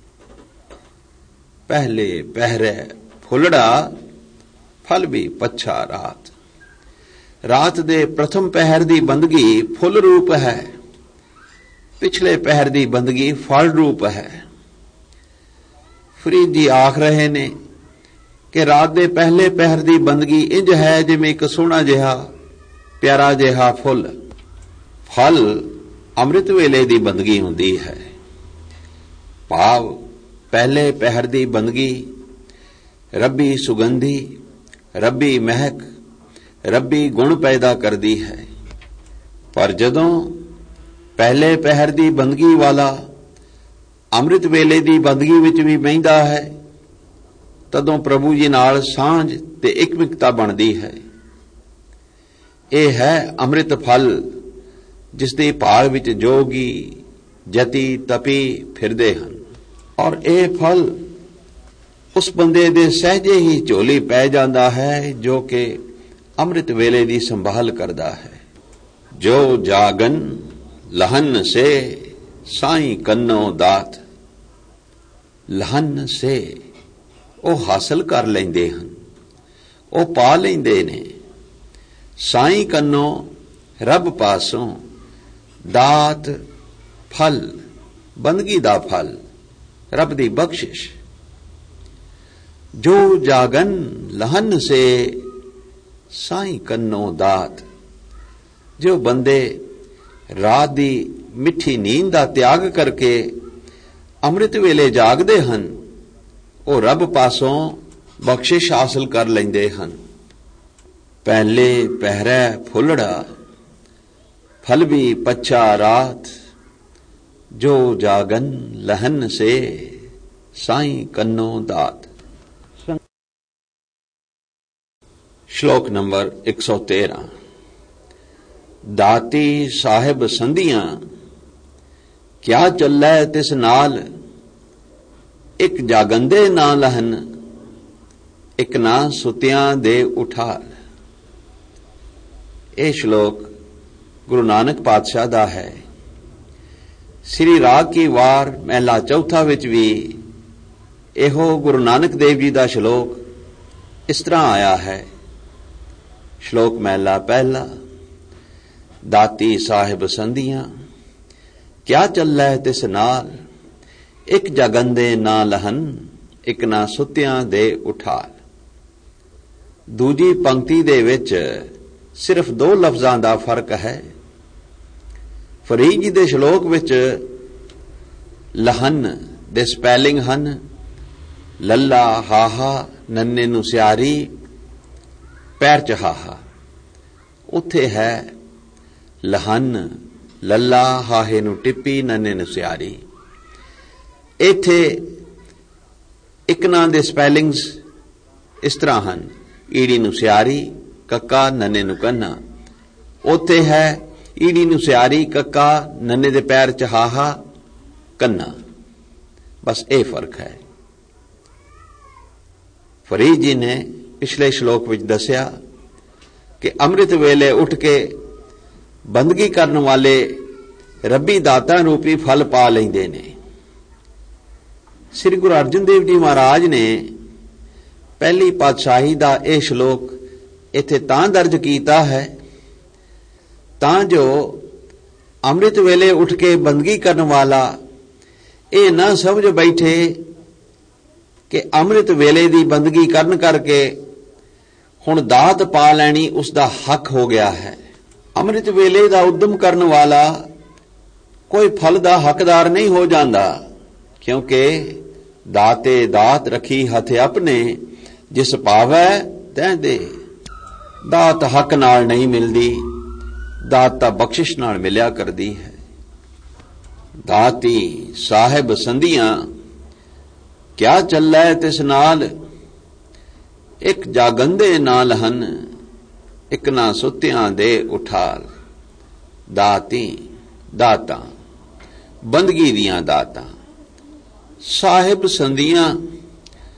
Speaker 1: ਪਹਿਲੇ ਪਹਿਰੇ ਫੁੱਲੜਾ, ਫਲ ਵੀ ਪੱਛਾ ਰਾਤ। ਰਾਤ ਦੇ ਪ੍ਰਥਮ ਪਹਿਰ ਦੀ ਬੰਦਗੀ ਫੁੱਲ ਰੂਪ ਹੈ, ਪਿਛਲੇ ਪਹਿਰ ਦੀ ਬੰਦਗੀ ਫਲ ਰੂਪ ਹੈ। ਫਰੀਦ ਜੀ ਆਖ ਰਹੇ ਨੇ ਕਿ ਰਾਤ ਦੇ ਪਹਿਲੇ ਪਹਿਰ ਦੀ ਬੰਦਗੀ ਇੰਜ ਹੈ ਜਿਵੇਂ ਇੱਕ ਸੋਹਣਾ ਜਿਹਾ ਪਿਆਰਾ ਜਿਹਾ ਫੁੱਲ। ਫਲ ਅੰਮ੍ਰਿਤ ਵੇਲੇ ਦੀ ਬੰਦਗੀ ਹੁੰਦੀ ਹੈ। ਭਾਵ ਪਹਿਲੇ ਪਹਿਰ ਦੀ ਬੰਦਗੀ ਰੱਬੀ ਸੁਗੰਧੀ, ਰੱਬੀ ਮਹਿਕ, ਰੱਬੀ ਗੁਣ ਪੈਦਾ ਕਰਦੀ ਹੈ। ਪਰ ਜਦੋਂ ਪਹਿਲੇ ਪਹਿਰ ਦੀ ਬੰਦਗੀ ਵਾਲਾ ਅੰਮ੍ਰਿਤ ਵੇਲੇ ਦੀ ਬੰਦਗੀ ਵਿੱਚ ਵੀ ਬਹਿੰਦਾ ਹੈ, ਤਦੋਂ ਪ੍ਰਭੂ ਜੀ ਨਾਲ ਸਾਂਝ ਤੇ ਇਕਮਿਕਤਾ ਬਣਦੀ ਹੈ। ਇਹ ਹੈ ਅੰਮ੍ਰਿਤ ਫਲ, ਜਿਸ ਦੀ ਭਾਲ ਵਿੱਚ ਜੋਗੀ ਜਤੀ ਤਪੀ ਫਿਰਦੇ ਹਨ। ਔਰ ਇਹ ਫਲ ਉਸ ਬੰਦੇ ਦੇ ਸਹਿਜੇ ਹੀ ਝੋਲੀ ਪੈ ਜਾਂਦਾ ਹੈ ਜੋ ਕਿ ਅੰਮ੍ਰਿਤ ਵੇਲੇ ਦੀ ਸੰਭਾਲ ਕਰਦਾ ਹੈ। ਜੋ ਜਾਗਨ ਲਹਨ ਸੇ ਸਾਈਂ ਕੰਨੋ ਦਾਤ। ਲਹਨ ਸੇ ਉਹ ਹਾਸਲ ਕਰ ਲੈਂਦੇ ਹਨ, ਉਹ ਪਾ ਲੈਂਦੇ ਨੇ। ਸਾਈਂ ਕੰਨੋ ਰੱਬ ਪਾਸੋਂ ਦਾਤ, ਫਲ, ਬੰਦਗੀ ਦਾ ਫਲ, ਰੱਬ ਦੀ ਬਖਸ਼ਿਸ਼। ਜੋ ਜਾਗਨ ਲਹਨ ਸੇ ਸਾਈਂ ਕੰਨੋ ਦਾਤ। ਜੋ ਬੰਦੇ ਰਾਤ ਦੀ ਮਿੱਠੀ ਨੀਂਦ ਦਾ ਤਿਆਗ ਕਰਕੇ ਅੰਮ੍ਰਿਤ ਵੇਲੇ ਜਾਗਦੇ ਹਨ, ਉਹ ਰੱਬ ਪਾਸੋਂ ਬਖਸ਼ਿਸ਼ ਹਾਸਲ ਕਰ ਲੈਂਦੇ ਹਨ। ਪਹਿਲੇ ਪਹਿਰੇ ਫੁੱਲੜਾ, फल भी पच्छा रात। जो जागन लहन से साईं कन्नो दात। श्लोक नंबर 113। दाती साहिब संधियां क्या चलै तिस नाल। एक जागंदे ना लहन एक ना सुतियां दे उठाल। यह श्लोक गुरु नानक पातशाह दा है। श्री राग की वार महला चौथा विच भी इहो गुरु नानक देव जी दा श्लोक इस तरह आया है। श्लोक महला पहला। दाती साहिब संधियां क्या चलै तिस नाल। एक जागंदे ना लहन एक ना सुतियां दे उठाल। दूजी पंक्ति दे विच सिर्फ दो लफ्जां दा फर्क है। फरीद जी दे श्लोक विच लहन दे स्पैलिंग हन लल्ला हाहा नन्ने नू सियारी पैर च हाहा। उत्थे है लहन लल्ला हाहे नू टिप्पी नन्ने नू सियारी। इत्थे इकना दे स्पैलिंग्स इस तरह हन ईड़ी नू सियारी कक्का नन्ने नू कन्ना। उत्थे है ईड़ी नू सियारी कक्का नन्ने दे पैर च हाहा कन्ना। बस ये फर्क है। फरीद जी ने पिछले श्लोक विच दसिया कि अमृत वेले उठ के बंदगी करने वाले रब्बी दाता रूपी फल पा लेंदे ने। श्री गुरु अर्जन देव जी महाराज ने पहली पातशाही दा यह श्लोक इत्थे तां दर्ज कीता है तां जो अमृत वेले उठ के बंदगी करने वाला ये ना समझ बैठे कि अमृत वेले दी बंदगी करन करके हुण दात पा लैनी उसका हक हो गया है। अमृत वेले दा उद्यम करने वाला कोई फल दा हकदार नहीं हो जाता, क्योंकि दाते दात रखी हथ अपने जिस पावै तैं दे। दात हक नाल नहीं मिलती, दात तां बख्शिश नाल मिलिया करदी है। दाती साहिब संधियां क्या चलै तिस नाल। एक जागंदे ना लहन एक ना सुतियां दे उठाल। दाती दाता बंदगी दियां दाता। साहिब संधियां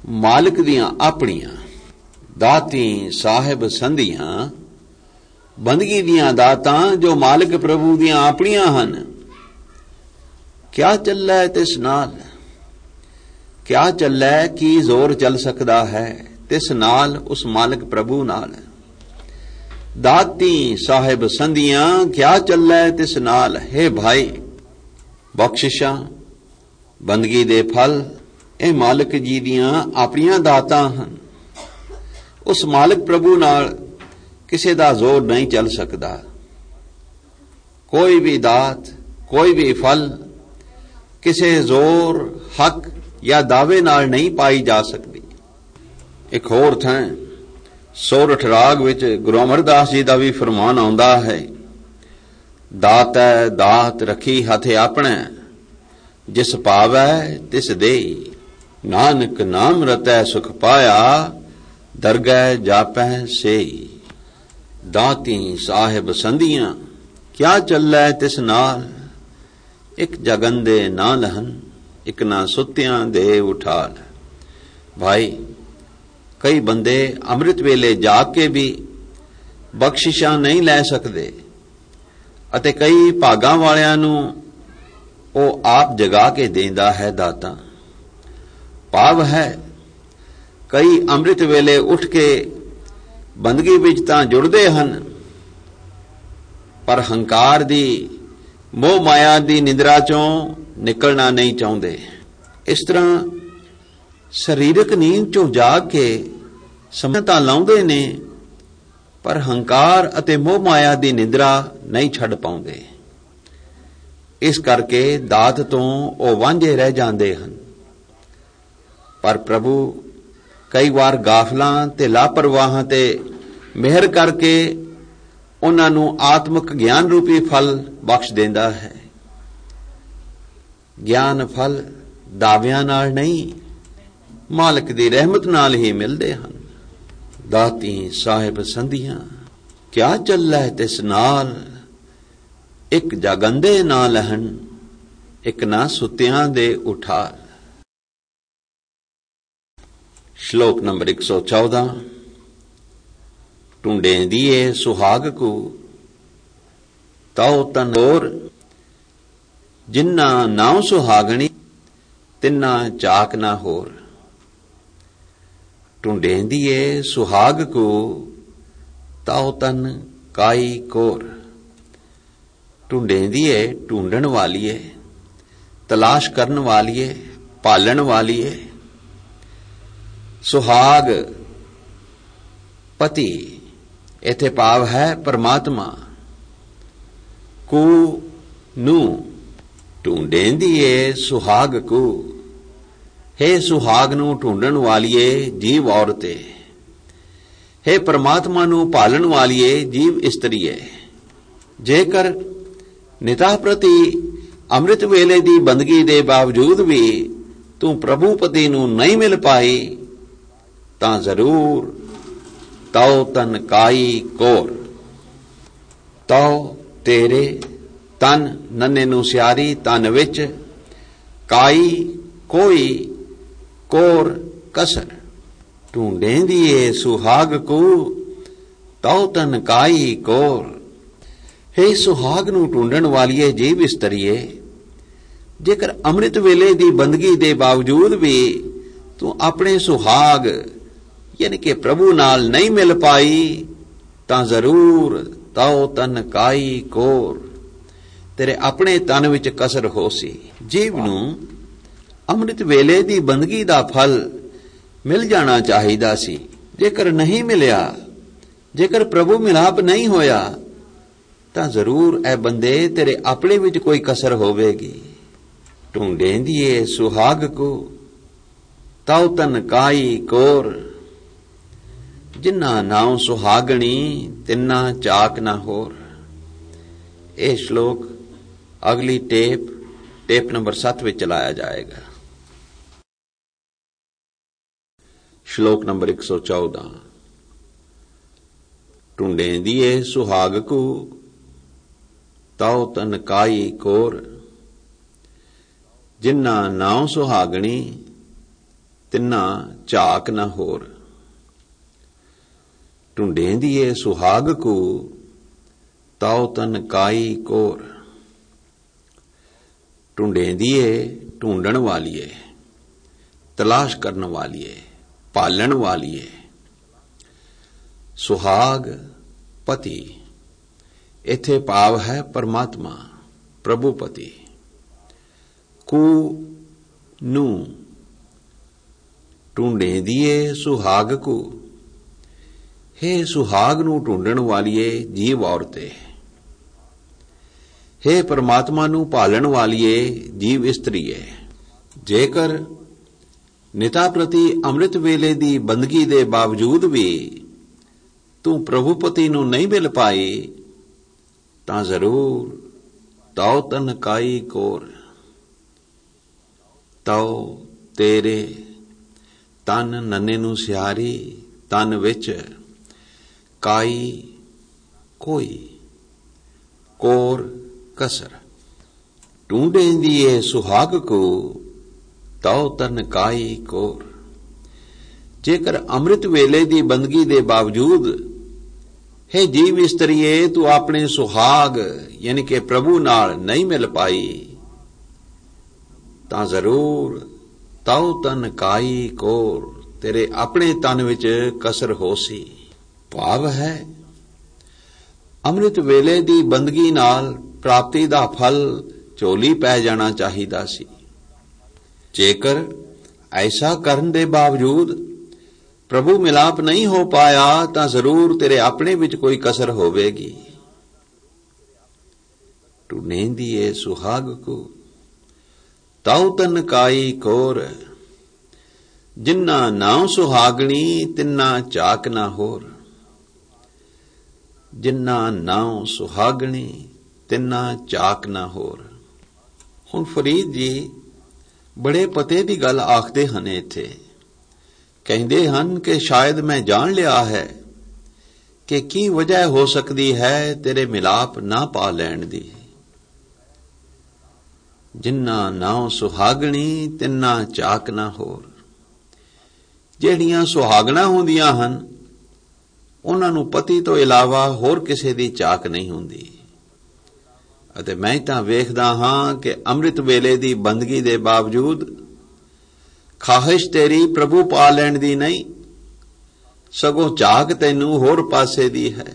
Speaker 1: मालिक दियां अपनियां दाती साहिब संधियां बंदगी दियां दातां जो मालिक प्रभु दियां अपनियां हन। क्या चलै तिस नाल, क्या चलै की जोर चल सकदा है तिस नाल उस मालिक प्रभु नाल। दाती साहिब संधियां क्या चलै तिस नाल। हे भाई बख्शिशां बंदगी दे फल ਇਹ मालिक जी दियां अपनियां दातां हन। उस मालिक प्रभु नाल किसे दा जोर नहीं चल सकता। कोई भी दात कोई भी फल किसे जोर हक या दावे नाल नहीं पाई जा सकती। एक होर थां सोरठ राग विच गुरु अमरदास जी दा भी फरमान आउंदा है, दात है दात रखी हथ अपने, जिस पावै तिस देई। नानक नाम रतै सुख पाया, दरगह जापै सेई। दाती साहिब संधियां क्या चलै तिस नाल। एक जगंदे ना लहन, एक ना सुत्तियां दे उठाल। भाई कई बंदे अमृत वेले जाग के भी बख्शिशां नहीं लै सकते, अते कई भागां वालियां नूं ओ आप जगा के देंदा है दाता। भाव है कई अमृत वेले उठ के बंदगी विच तां जुड़दे हन, पर हंकार दी मोह माया दी निंद्रा चों निकलना नहीं चाहुंदे। इस तरह सरीरक नींद चों जाग के समय तां लाउंदे ने, पर हंकार अते मोह माया दी निंद्रा नहीं छड्ड पाउंदे। इस करके दात तों ओ वांझे रह जांदे हन। पर प्रभु कई बार गाफलां ते लापरवाहां ते मेहर करके उन्हां नूं आत्मक ज्ञान रूपी फल बख्श देंदा है। ज्ञान फल दावियां नाल नहीं, मालिक दी रहमत नाल ही मिलदे हन। दाती साहिब संधियां क्या चलै तिस नाल। एक जागंदे ना लहन, एक ना सुत्तियां दे उठाल। श्लोक नंबर 114। ढूंढेंदिए सुहाग को ताओ तन और, जिन्ना नाव सुहागणी तिन्ना चाक ना होर। ढूंढेंदिए सुहाग को ताओ तन काई कोर। ढूंढेंदिए ढूंढण वालीए, तलाश करन वालीए, पालन वालीए। सुहाग पति इथे भाव है परमात्मा। कू नू ढूंढेंदिए सुहाग को। हे सुहाग नू ढूंढण वालीए जीव औरते, हे परमात्मा नू पालन वालीए जीव इस्त्रीए। जेकर निता प्रति अमृत वेले दी बंदगी दे बावजूद भी तू प्रभु पति नू नहीं मिल पाई, तां जरूर ताओ तन काई कोर। ताओ तेरे तन नन्ने नू सियारी तन विच, काई कोई कोर कसर। ढूंढेंदिए सुहाग को ताओ तन काई कोर। हे सुहाग नू ढूंढण वालीए जीव इस्तरीए, जेकर अमृत वेले दी बंदगी दे बावजूद भी तू अपने सुहाग यानी कि प्रभु नाल नहीं मिल पाई, तां जरूर ताओ तन काई कोर। तेरे अपने तन विच कसर हो सी। जीव नू अमृत वेले दी बंदगी दा फल मिल जाना चाहिदा सी। जेकर नहीं मिलिया, जेकर प्रभु मिलाप नहीं होया, तां जरूर ए बंदे तेरे अपने विच कोई कसर होवेगी। ढूंढेंदिए सुहाग को ताओ तन काई कोर। जिन्ना नाव सुहागणी तिन्ना चाक ना होर। यह श्लोक अगली टेप नंबर 7 में चलाया जाएगा। श्लोक नंबर 114। ढूंढेंदिए सुहाग को ताओ तन काई कोर। जिन्ना नाव सुहागणी तिन्ना झाक न होर। ढूंढेंदिए सुहाग को ताओ तन काई कोर। ढूंढेंदिए ढूंढण वालिए, तलाश करन वालिए, पालन वालिए। सुहाग पति, इथे भाव है परमात्मा प्रभुपति। कू नू, ढूंढेंदिए सुहाग को, हे सुहाग नू ढूंढण वालिए जीव औरते। हे परमात्मा नू भालन वालिए जीव इस्त्रीए। जेकर निता प्रति अमृत वेले दी बंदगी दे बावजूद भी तू प्रभुपति नू नहीं मिल पाई तां जरूर ताओ तन काई कोर। ताओ तेरे तन नन्ने नू सियारी, तन विच काई कोई, कोर कसर। ढूंढेंदिए सुहाग को ताओ तन काई कोर। जेकर अमृत वेले दी बंदगी दे बावजूद हे जीव इस्त्रीए तू अपने सुहाग यानी कि प्रभु नाल नहीं मिल पाई तां जरूर ताओ तन काई कोर, तेरे अपने तन विच कसर होसी। भाव है अमृत वेले दी बंदगी नाल प्राप्ति दा फल झोली पै जाना चाहिदा सी। जेकर ऐसा करन दे बावजूद प्रभु मिलाप नहीं हो पाया तां जरूर तेरे अपने विच कोई कसर होवेगी। ढूंढेंदिए सुहाग को ताऊ तन काई कोर। जिन्ना नाव सुहागणी तिन्ना झाक ना होर। जिन्ना नाव सुहागणी तिन्ना झाक ना होर। हुण फरीद जी बड़े पते दी गल आखदे हन इत्थे। कहते हैं कि शायद मैं जान लिया है कि की वजह हो सकती है तेरे मिलाप ना पा लैण दी। जिन्ना नाव सुहागणी तिन्ना झाक ना होर। ਜਿਹੜੀਆਂ ਸੁਹਾਗਣਾ ਹੁੰਦੀਆਂ ਹਨ ਉਹਨਾਂ ਨੂੰ ਪਤੀ ਤੋਂ ਇਲਾਵਾ ਹੋਰ ਕਿਸੇ ਦੀ ਝਾਕ ਨਹੀਂ ਹੁੰਦੀ। ਅਤੇ ਮੈਂ ਤਾਂ ਵੇਖਦਾ ਹਾਂ ਕਿ ਅੰਮ੍ਰਿਤ ਵੇਲੇ ਦੀ ਬੰਦਗੀ ਦੇ ਬਾਵਜੂਦ ਖਾਹਿਸ਼ ਤੇਰੀ ਪ੍ਰਭੂ ਪਾ ਲੈਣ ਦੀ ਨਹੀਂ, ਸਗੋਂ ਝਾਕ ਤੈਨੂੰ ਹੋਰ ਪਾਸੇ ਦੀ ਹੈ।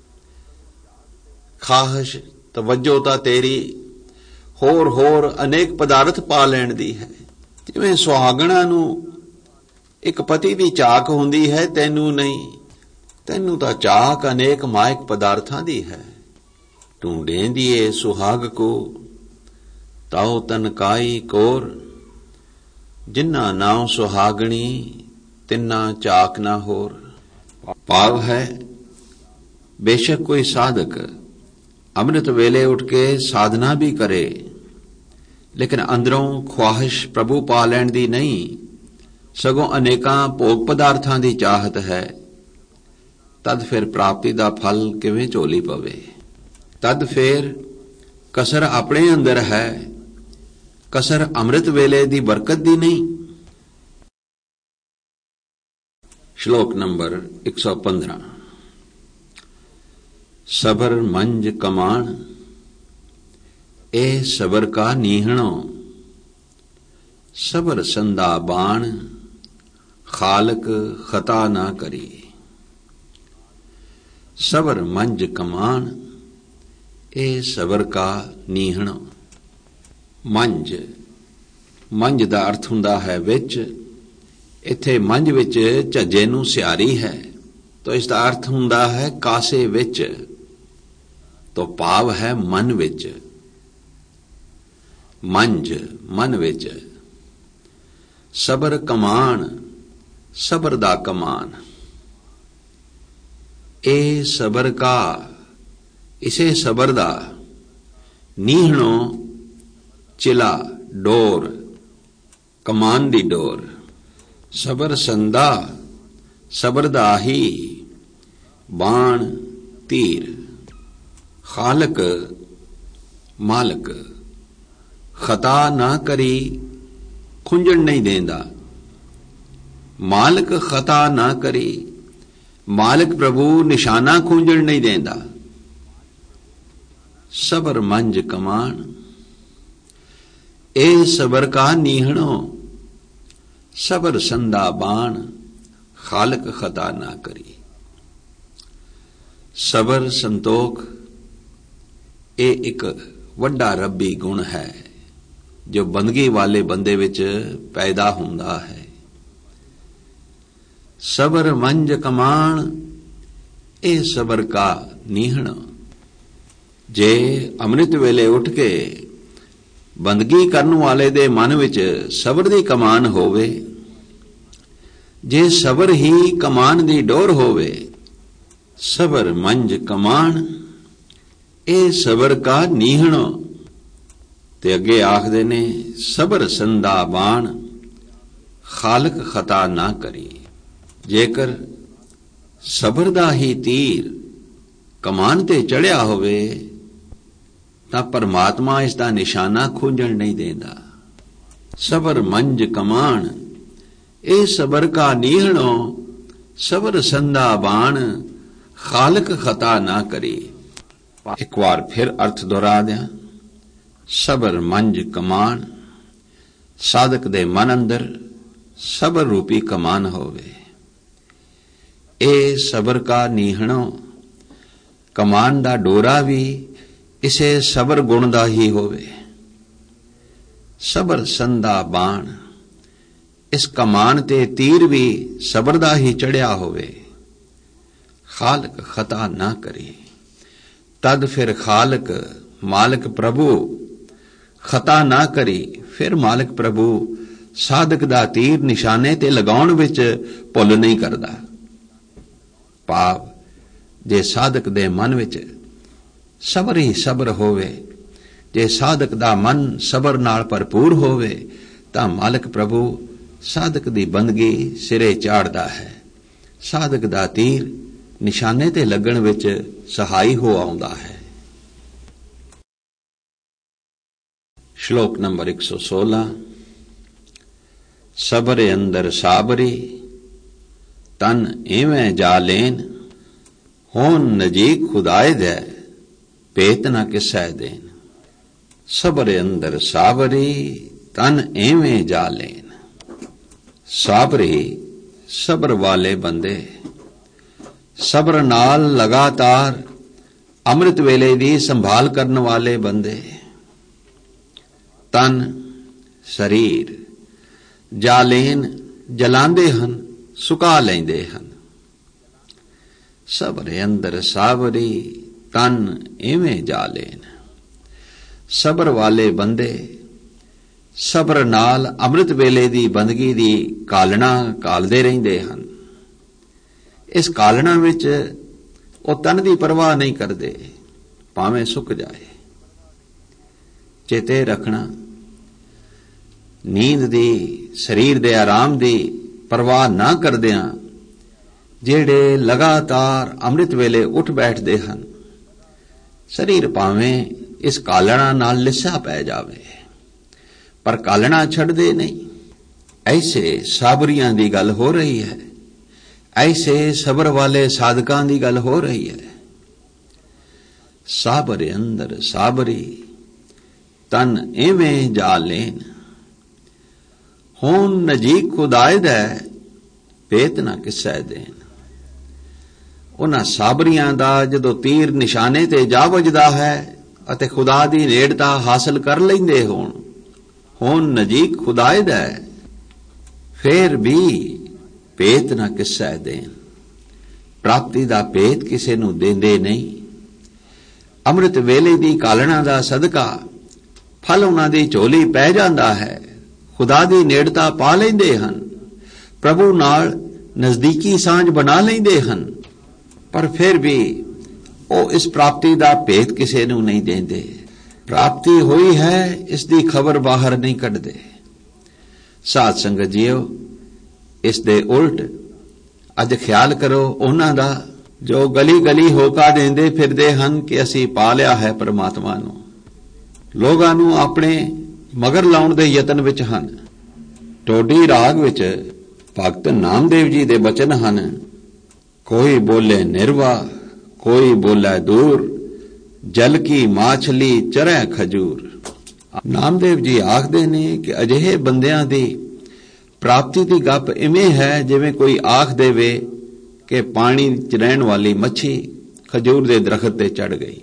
Speaker 1: ਖਾਹਿਸ਼ ਤਵੱਜੋ ਤਾਂ ਤੇਰੀ ਹੋਰ ਅਨੇਕ ਪਦਾਰਥ ਪਾ ਲੈਣ ਦੀ ਹੈ। ਜਿਵੇਂ ਸੁਹਾਗਣਾ ਨੂੰ ਇੱਕ ਪਤੀ ਦੀ ਝਾਕ ਹੁੰਦੀ ਹੈ, ਤੈਨੂੰ ਨਹੀਂ। ਤੈਨੂੰ ਤਾਂ ਝਾਕ ਅਨੇਕ ਮਾਇਕ ਪਦਾਰਥਾਂ ਦੀ ਹੈ। ਢੂੰਢੇਂਦੀਏ ਸੁਹਾਗ ਕੋ ਤਾਓ ਤਨ ਕਾਈ ਕੋਰ। ਜਿੰਨਾ ਨਾਉ ਸੁਹਾਗਣੀ ਤਿੰਨਾ ਝਾਕ ਨਾ ਹੋਰ। ਭਾਵ ਹੈ बेशक कोई साधक अमृत वेले उठ के साधना भी करे लेकिन अंदरों ख्वाहिश प्रभु पा लैण दी नहीं, सगों अनेकां भोग पदार्थां दी चाहत है, तद फिर प्राप्ति दा फल किवें झोली पवे। तद फिर कसर अपने अंदर है, कसर अमृत वेले दी बरकत दी नहीं। श्लोक नंबर 115। सबर मंज कमाण ए सबर का नीहणो, सबर संदा बाण खालक खता ना करी। सबर मंज कमाण ए सबर का नीहणो। मंज मंज दा अर्थ हुंदा है विच। इत्थे मंज विच झज्जे नूं सियारी है तो इसका अर्थ हुंदा है कासे विच, तो भाव है मन विच। मंज मन विच। सबर कमान सबर दा कमान। ए सबर का इसे सबर दा। नीहणो चिला डोर, कमान दी डोर। सबर संदा सबर दा ही बाण तीर। खालक मालक खता ना करी खुंजण नहीं देंदा। ਮਾਲਕ ਖਤਾ ਨਾ ਕਰੀ। ਮਾਲਕ ਪ੍ਰਭੂ ਨਿਸ਼ਾਨਾ ਖੂੰਜਣ ਨਹੀਂ ਦੇਂਦਾ। ਸਬਰ ਮੰਜ ਕਮਾਣ, ਇਹ ਸਬਰ ਕਾ ਨੀਹਣੋ। ਸਬਰ ਸੰਦਾ ਬਾਣ, ਖਾਲਕ ਖਤਾ ਨਾ ਕਰੀ। ਸਬਰ ਸੰਤੋਖ ਇਹ ਇੱਕ ਵੱਡਾ ਰੱਬੀ ਗੁਣ ਹੈ ਜੋ ਬੰਦਗੀ ਵਾਲੇ ਬੰਦੇ ਵਿੱਚ ਪੈਦਾ ਹੁੰਦਾ ਹੈ। ਸਬਰ ਮੰਜ ਕਮਾਣ, ਇਹ ਸਬਰ ਕਾ ਨੀਹਣ। ਜੇ ਅੰਮ੍ਰਿਤ ਵੇਲੇ ਉੱਠ ਕੇ ਬੰਦਗੀ ਕਰਨ ਵਾਲੇ ਦੇ ਮਨ ਵਿੱਚ ਸਬਰ ਦੀ ਕਮਾਨ ਹੋਵੇ, ਜੇ ਸਬਰ ਹੀ ਕਮਾਨ ਦੀ ਡੋਰ ਹੋਵੇ, ਸਬਰ ਮੰਜ ਕਮਾਣ, ਇਹ ਸਬਰ ਕਾ ਨੀਹਣ। ਤੇ ਅੱਗੇ ਆਖਦੇ ਨੇ ਸਬਰ ਸੰਦਾ ਬਾਣ, ਖਾਲਕ ਖਤਾ ਨਾ ਕਰੀ। ਜੇਕਰ ਸਬਰ ਦਾ ਹੀ ਤੀਰ ਕਮਾਨ ਤੇ ਚੜਿਆ ਹੋਵੇ ਤਾਂ ਪਰਮਾਤਮਾ ਇਸ ਦਾ ਨਿਸ਼ਾਨਾ ਖੂੰਜਣ ਨਹੀਂ ਦੇਂਦਾ। ਸਬਰ ਮੰਜ ਕਮਾਣ, ਇਹ ਸਬਰ ਕਾ ਨੀਹਣੋ। ਸਬਰ ਸੰਦਾ ਬਾਣ, ਖਾਲਕ ਖਤਾ ਨਾ ਕਰੀ। ਇੱਕ ਵਾਰ ਫਿਰ ਅਰਥ ਦੁਹਰਾ ਦਿਆਂ। ਸਬਰ ਮੰਜ ਕਮਾਣ, ਸਾਧਕ ਦੇ ਮਨ ਅੰਦਰ ਸਬਰ ਰੂਪੀ ਕਮਾਨ ਹੋਵੇ। ਇਹ ਸਬਰ ਕਾ ਨੀਹਣੋ। ਕਮਾਨ ਦਾ ਡੋਰਾ ਵੀ ਇਸੇ ਸਬਰ ਗੁਣ ਦਾ ਹੀ ਹੋਵੇ। ਸਬਰ ਸੰਦਾ ਬਾਣ, ਇਸ ਕਮਾਨ ਤੇ ਤੀਰ ਵੀ ਸਬਰ ਦਾ ਹੀ ਚੜਿਆ ਹੋਵੇ। ਖਾਲਕ ਖਤਾ ਨਾ ਕਰੇ। ਤਦ ਫਿਰ ਖਾਲਕ ਮਾਲਕ ਪ੍ਰਭੂ ਖਤਾ ਨਾ ਕਰੀ। ਫਿਰ ਮਾਲਕ ਪ੍ਰਭੂ ਸਾਧਕ ਦਾ ਤੀਰ ਨਿਸ਼ਾਨੇ ਤੇ ਲਗਾਉਣ ਵਿੱਚ ਭੁੱਲ ਨਹੀਂ ਕਰਦਾ। ਭਾਵ ਜੇ ਸਾਧਕ ਦੇ ਮਨ ਵਿੱਚ ਸਬਰ ਹੀ ਸਬਰ ਹੋਵੇ, ਜੇ ਸਾਧਕ ਦਾ ਮਨ ਸਬਰ ਨਾਲ ਭਰਪੂਰ ਹੋਵੇ, ਤਾਂ ਮਾਲਕ ਪ੍ਰਭੂ ਸਾਧਕ ਦੀ ਬੰਦਗੀ ਸਿਰੇ ਚਾੜਦਾ ਹੈ। ਸਾਧਕ ਦਾ ਤੀਰ ਨਿਸ਼ਾਨੇ ਤੇ ਲੱਗਣ ਵਿੱਚ ਸਹਾਈ ਹੋ ਆਉਂਦਾ ਹੈ। ਸ਼ਲੋਕ ਨੰਬਰ 116। ਸਬਰ ਅੰਦਰ ਸਾਬਰੀ, ਤਨ ਇਵੇਂ ਜਾ ਲੈਨ। ਹੋਣ ਨਜੀਕ ਖੁਦਾਏ ਦੇ, ਭੇਤ ਨਾ ਕਿਸੈ ਦੇਨ। ਸਬਰ ਅੰਦਰ ਸਾਬਰੀ, ਤਨ ਇਵੇਂ ਜਾ ਲੈਨ। ਸਾਬਰੀ ਸਬਰ ਵਾਲੇ ਬੰਦੇ, ਸਬਰ ਨਾਲ ਲਗਾਤਾਰ ਅੰਮ੍ਰਿਤ ਵੇਲੇ ਦੀ ਸੰਭਾਲ ਕਰਨ ਵਾਲੇ ਬੰਦੇ। ਤਨ ਸਰੀਰ ਜਾਲੇਨ ਜਲਾਂਦੇ ਹਨ, ਸੁਕਾ ਲੈਂਦੇ ਹਨ। ਸਬਰ ਅੰਦਰ ਸਾਬਰੀ, ਤਨ ਇਵੇਂ ਜਾਲੇਨ। ਸਬਰ ਵਾਲੇ ਬੰਦੇ ਸਬਰ ਨਾਲ ਅੰਮ੍ਰਿਤ ਵੇਲੇ ਦੀ ਬੰਦਗੀ ਦੀ ਕਾਲਣਾ ਕਾਲਦੇ ਰਹਿੰਦੇ ਹਨ। ਇਸ ਕਾਲਣਾ ਵਿੱਚ ਉਹ ਤਨ ਦੀ ਪਰਵਾਹ ਨਹੀਂ ਕਰਦੇ, ਭਾਵੇਂ ਸੁੱਕ ਜਾਏ। ਚੇਤੇ ਰੱਖਣਾ, ਨੀਂਦ ਦੀ, ਸਰੀਰ ਦੇ ਆਰਾਮ ਦੀ ਪਰਵਾਹ ਨਾ ਕਰਦਿਆਂ ਜਿਹੜੇ ਲਗਾਤਾਰ ਅੰਮ੍ਰਿਤ ਵੇਲੇ ਉੱਠ ਬੈਠਦੇ ਹਨ, ਸਰੀਰ ਭਾਵੇਂ ਇਸ ਕਾਲਣਾ ਨਾਲ ਲਿੱਸਾ ਪੈ ਜਾਵੇ, ਪਰ ਕਾਲਣਾ ਛੱਡਦੇ ਨਹੀਂ। ਐਸੇ ਸਾਬਰੀਆਂ ਦੀ ਗੱਲ ਹੋ ਰਹੀ ਹੈ, ਐਸੇ ਸਬਰ ਵਾਲੇ ਸਾਧਕਾਂ ਦੀ ਗੱਲ ਹੋ ਰਹੀ ਹੈ। ਸਾਬਰ ਅੰਦਰ ਸਾਬਰੀ, ਤਨ ਇਵੇਂ ਜਾ ਲੈਨ। ਹੁਣ ਨਜੀਕ ਖੁਦਾਏ ਦਾ, ਭੇਤ ਨਾ ਕਿਸੈ ਦੇਨ। ਉਹਨਾਂ ਸਾਬਰੀਆਂ ਦਾ ਜਦੋਂ ਤੀਰ ਨਿਸ਼ਾਨੇ ਤੇ ਜਾ ਵੱਜਦਾ ਹੈ ਅਤੇ ਖੁਦਾ ਦੀ ਨੇੜਤਾ ਹਾਸਲ ਕਰ ਲੈਂਦੇ ਹੋਣ, ਹੁਣ ਨਜੀਕ ਖੁਦਾਏ ਦਾ, ਫੇਰ ਵੀ ਭੇਤ ਨਾ ਕਿਸੈ ਦੇਨ। ਪ੍ਰਾਪਤੀ ਦਾ ਭੇਤ ਕਿਸੇ ਨੂੰ ਦਿੰਦੇ ਨਹੀਂ। ਅੰਮ੍ਰਿਤ ਵੇਲੇ ਦੀ ਕਾਲਣਾ ਦਾ ਸਦਕਾ ਫਲ ਉਹਨਾਂ ਦੀ ਝੋਲੀ ਪੈ ਜਾਂਦਾ ਹੈ। ਖੁਦਾ ਦੀ ਨੇੜਤਾ ਪਾ ਲੈਂਦੇ ਹਨ, ਪ੍ਰਭੂ ਨਾਲ ਨਜ਼ਦੀਕੀ ਸਾਂਝ ਬਣਾ ਲੈਂਦੇ ਹਨ, ਪਰ ਫਿਰ ਵੀ ਉਹ ਇਸ ਪ੍ਰਾਪਤੀ ਦਾ ਭੇਤ ਕਿਸੇ ਨੂੰ ਨਹੀਂ ਦਿੰਦੇ। ਪ੍ਰਾਪਤੀ ਹੋਈ ਹੈ, ਇਸ ਦੀ ਖਬਰ ਬਾਹਰ ਨਹੀਂ ਕੱਢਦੇ। ਸਾਧ ਸੰਗਤ ਜੀਓ, ਇਸ ਦੇ ਉਲਟ ਅੱਜ ਖਿਆਲ ਕਰੋ ਉਹਨਾਂ ਦਾ ਜੋ ਗਲੀ ਗਲੀ ਹੋਕਾ ਦਿੰਦੇ ਫਿਰਦੇ ਹਨ ਕਿ ਅਸੀਂ ਪਾ ਲਿਆ ਹੈ ਪਰਮਾਤਮਾ ਨੂੰ। ਲੋਕਾਂ ਨੂੰ ਆਪਣੇ ਮਗਰ ਲਾਉਣ ਦੇ ਯਤਨ ਵਿੱਚ ਹਨ। ਟੋਡੀ ਰਾਗ ਵਿੱਚ ਭਗਤ ਨਾਮਦੇਵ ਜੀ ਦੇ ਬਚਨ ਹਨ, ਕੋਈ ਬੋਲੇ ਨਿਰਵਾ, ਕੋਈ ਬੋਲੇ ਦੂਰ, ਜਲ ਕੀ ਮਾਛਲੀ ਚਰੈ ਖਜੂਰ। ਨਾਮਦੇਵ ਜੀ ਆਖਦੇ ਨੇ ਕਿ ਅਜਿਹੇ ਬੰਦਿਆਂ ਦੀ ਪ੍ਰਾਪਤੀ ਦੀ ਗੱਪ ਇਵੇਂ ਹੈ ਜਿਵੇਂ ਕੋਈ ਆਖ ਦੇਵੇ ਕਿ ਪਾਣੀ 'ਚ ਰਹਿਣ ਵਾਲੀ ਮੱਛੀ ਖਜੂਰ ਦੇ ਦਰਖਤ ਤੇ ਚੜ ਗਈ।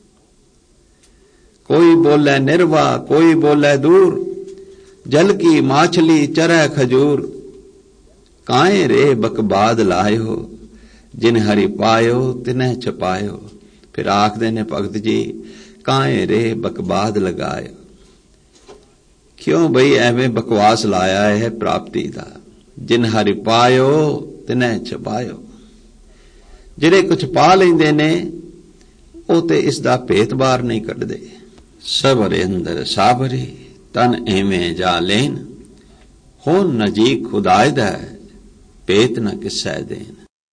Speaker 1: ਕੋਈ ਬੋਲੇ ਨਿਰਵਾ, ਕੋਈ ਬੋਲੇ ਦੂਰ, ਜਲ ਕੀ ਮਾਛਲੀ ਚਰੈ ਖਜੂਰ। ਕਾਏ ਰੇ ਬਕਬਾਦ ਲਾਇਓ, ਜਿਨ ਹਰੀ ਪਾਇਓ ਤਿਨਹਿ ਛਪਾਇਓ। ਫਿਰ ਆਖਦੇ ਨੇ ਭਗਤ ਜੀ, ਕਾਏ ਰੇ ਬਕਬਾਦ ਲਗਾਇਓ। ਕਿਉਂ ਬਈ ਐਵੇਂ ਬਕਵਾਸ ਲਾਇਆ ਹੈ ਪ੍ਰਾਪਤੀ ਦਾ। ਜਿਨ ਹਰਿ ਪਾਇਓ ਤਿਨਹਿ ਛਪਾਇਓ। ਜਿਹੜੇ ਕੁਝ ਪਾ ਲੈਂਦੇ ਨੇ ਉਹ ਤੇ ਇਸ ਦਾ ਭੇਤ ਬਾਹਰ ਨਹੀਂ ਕੱਢਦੇ। ਸਬਰ ਅੰਦਰ ਸਾਬਰੀ, ਤਨ ਐਵੇਂ ਜਾ ਲੈਨ, ਹੋਣ ਨਜੀਕ ਖੁਦਾਇ ਦਾ, ਭੇਤ ਨ ਕਿਸੈ ਦੇਨ।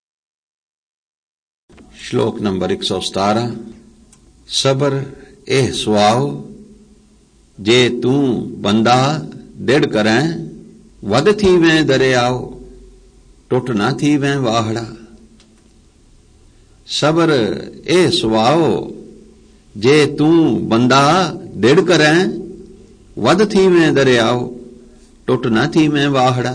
Speaker 1: ਸ਼ਲੋਕ ਨੰਬਰ 117। ਸਬਰ ਇਹ ਸੁਆਓ, ਜੇ ਤੂੰ ਬੰਦਾ ਦਿੜ ਕਰੈ, ਵਧ ਥੀਵੇਂ ਦਰਿਆਓ, ਟੁੱਟ ਨਾ ਥੀਵੇਂ ਵਾਹੜਾ। ਸਬਰ ਇਹ ਸੁਆਓ, ਜੇ ਤੂੰ ਬੰਦਾ ਦਿੜ ਕਰੈ, ਵਧ ਥੀਵੇਂ ਦਰਿਆਓ, ਟੁੱਟ ਨਾ ਥੀਵੇਂ ਵਾਹੜਾ।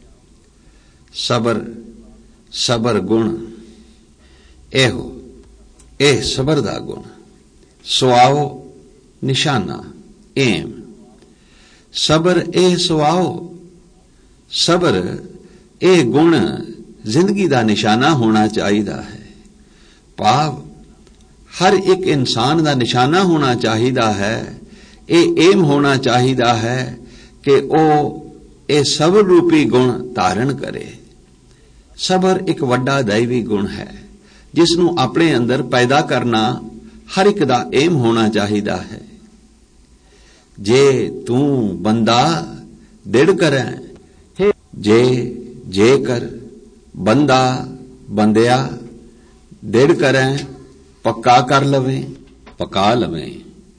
Speaker 1: ਸਬਰ, ਸਬਰ ਗੁਣ ਇਹੋ, ਇਹ ਸਬਰ ਦਾ ਗੁਣ। ਸੁਆਓ ਨਿਸ਼ਾਨਾ, ਏਮ। ਸਬਰ ਇਹ ਸੁਆਓ, ਸਬਰ ਇਹ ਗੁਣ ਜ਼ਿੰਦਗੀ ਦਾ ਨਿਸ਼ਾਨਾ ਹੋਣਾ ਚਾਹੀਦਾ ਹੈ। ਭਾਵ ਹਰ ਇੱਕ ਇਨਸਾਨ ਦਾ ਨਿਸ਼ਾਨਾ ਹੋਣਾ ਚਾਹੀਦਾ ਹੈ। ਇਹ ਏਮ ਹੋਣਾ ਚਾਹੀਦਾ ਹੈ ਕਿ ਉਹ ਇਹ ਸਬਰ ਰੂਪੀ ਗੁਣ ਧਾਰਨ ਕਰੇ। ਸਬਰ ਇੱਕ ਵੱਡਾ ਦੈਵੀ ਗੁਣ ਹੈ ਜਿਸ ਨੂੰ ਆਪਣੇ ਅੰਦਰ ਪੈਦਾ ਕਰਨਾ ਹਰ ਇੱਕ ਦਾ ਏਮ ਹੋਣਾ ਚਾਹੀਦਾ ਹੈ। ਜੇ ਤੂੰ ਬੰਦਾ ਦਿੜ ਕਰੈ, ਜੇਕਰ ਬੰਦਾ ਬੰਦਿਆ ਦਿੜ ਕਰੈ, ਪੱਕਾ ਕਰ ਲਵੇਂ, ਪਕਾ ਲਵੇਂ।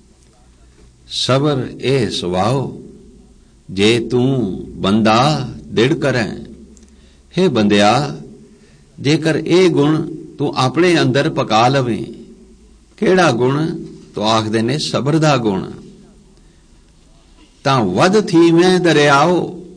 Speaker 1: ਸਬਰ ਇਹ ਸੁਭਾਓ, ਜੇ ਤੂੰ ਬੰਦਾ ਦਿੜ ਕਰੈ। ਹੇ ਬੰਦਿਆ, ਜੇਕਰ ਇਹ ਗੁਣ ਤੂੰ ਆਪਣੇ ਅੰਦਰ ਪਕਾ ਲਵੇਂ। ਕਿਹੜਾ ਗੁਣ? ਤੂੰ ਆਖਦੇ ਨੇ ਸਬਰ ਦਾ ਗੁਣ। ਤਾਂ ਵਧ ਥੀਵੇਂ ਦਰਿਆਓ।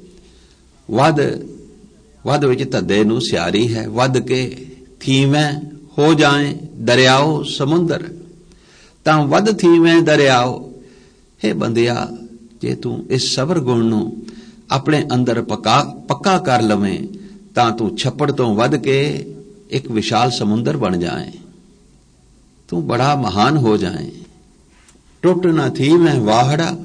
Speaker 1: ਵਧ ਵਿੱਚ ਧੱਦੇ ਨੂੰ ਸਿਆਰੀ ਹੈ। ਵਧ ਕੇ ਥੀਵੇਂ ਹੋ ਜਾਏ ਦਰਿਆਓ ਸਮੁੰਦਰ। ਤਾਂ ਵਧ ਥੀਵੇਂ ਦਰਿਆਓ। ਹੇ ਬੰਦਿਆ, ਜੇ ਤੂੰ ਇਸ ਸਬਰ ਗੁਣ ਨੂੰ ਆਪਣੇ ਅੰਦਰ ਪੱਕਾ ਕਰ ਲਵੇਂ ਤਾਂ ਤੂੰ ਛੱਪੜ ਤੋਂ ਵੱਧ ਕੇ ਇੱਕ ਵਿਸ਼ਾਲ ਸਮੁੰਦਰ ਬਣ ਜਾਏ। ਤੂੰ ਬੜਾ ਮਹਾਨ ਹੋ ਜਾਏ। ਟੁੱਟ ਨਾ ਥੀਵੇਂ ਵਾਹੜਾ।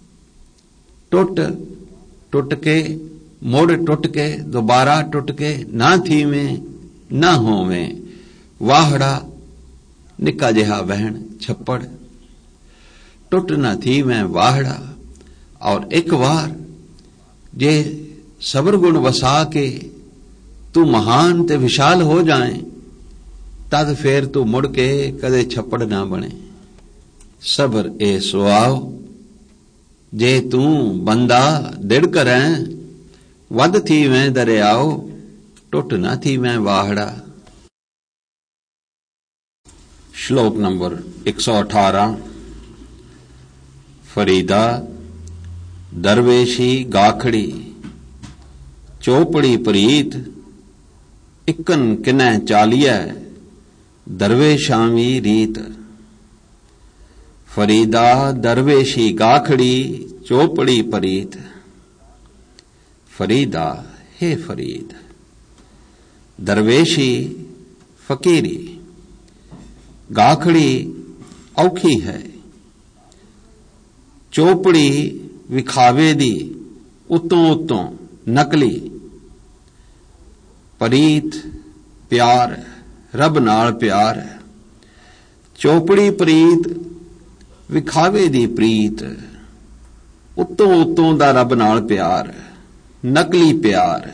Speaker 1: ਟੁੱਟ ਕੇ ਮੁੜ ਟੁੱਟ ਕੇ ਦੁਬਾਰਾ ਟੁੱਟ ਕੇ ਨਾ ਥੀਵੇਂ ਨਾ ਹੋਵੇਂ ਵਾਹੜਾ। ਨਿੱਕਾ ਜਿਹਾ ਵਹਿਣ ਛੱਪੜ। ਟੁੱਟ ਨਾ ਥੀਵੇਂ ਵਾਹੜਾ। ਔਰ ਇੱਕ ਵਾਰ ਜੇ ਸਬਰ ਗੁਣ ਵਸਾ ਕੇ ਤੂੰ ਮਹਾਨ ਤੇ ਵਿਸ਼ਾਲ ਹੋ ਜਾਏ ਤਦ ਫੇਰ ਤੂੰ ਮੁੜ ਕੇ ਕਦੇ ਛੱਪੜ ਨਾ ਬਣੇ। ਸਬਰ ਇਹ ਸੁਆਓ, ਜੇ ਤੂੰ ਬੰਦਾ ਦਿੜ ਕਰੈ। ਵਧ ਥੀਵੇਂ ਦਰਿਆਓ, ਟੁੱਟ ਨਾ ਥੀਵੇਂ ਵਾਹੜਾ। ਸ਼ਲੋਕ ਨੰਬਰ 118। ਫਰੀਦਾ ਦਰਵੇਸ਼ੀ ਗਾਖੜੀ, ਚੋਪੜੀ ਪ੍ਰੀਤ, ਇਕਨ ਕਿਨੈ ਚਾਲੀਐ ਦਰਵੇਸ਼ਾਵੀ ਰੀਤ। ਫਰੀਦਾ ਦਰਵੇਸ਼ੀ ਗਾਖੜੀ, ਚੋਪੜੀ ਪ੍ਰੀਤ। ਫਰੀਦਾ ਹੈ ਫਰੀਦ। ਦਰਵੇਸ਼ੀ ਫਕੀਰੀ। ਗਾਖੜੀ ਔਖੀ ਹੈ। ਚੋਪੜੀ ਵਿਖਾਵੇ ਦੀ, ਉਤੋਂ ਨਕਲੀ। ਪ੍ਰੀਤ ਪਿਆਰ, ਰੱਬ ਨਾਲ ਪਿਆਰ। ਚੋਪੜੀ ਪ੍ਰੀਤ, ਵਿਖਾਵੇ ਦੀ ਪ੍ਰੀਤ, ਉਤੋਂ ਦਾ ਰੱਬ ਨਾਲ ਪਿਆਰ, ਨਕਲੀ ਪਿਆਰ।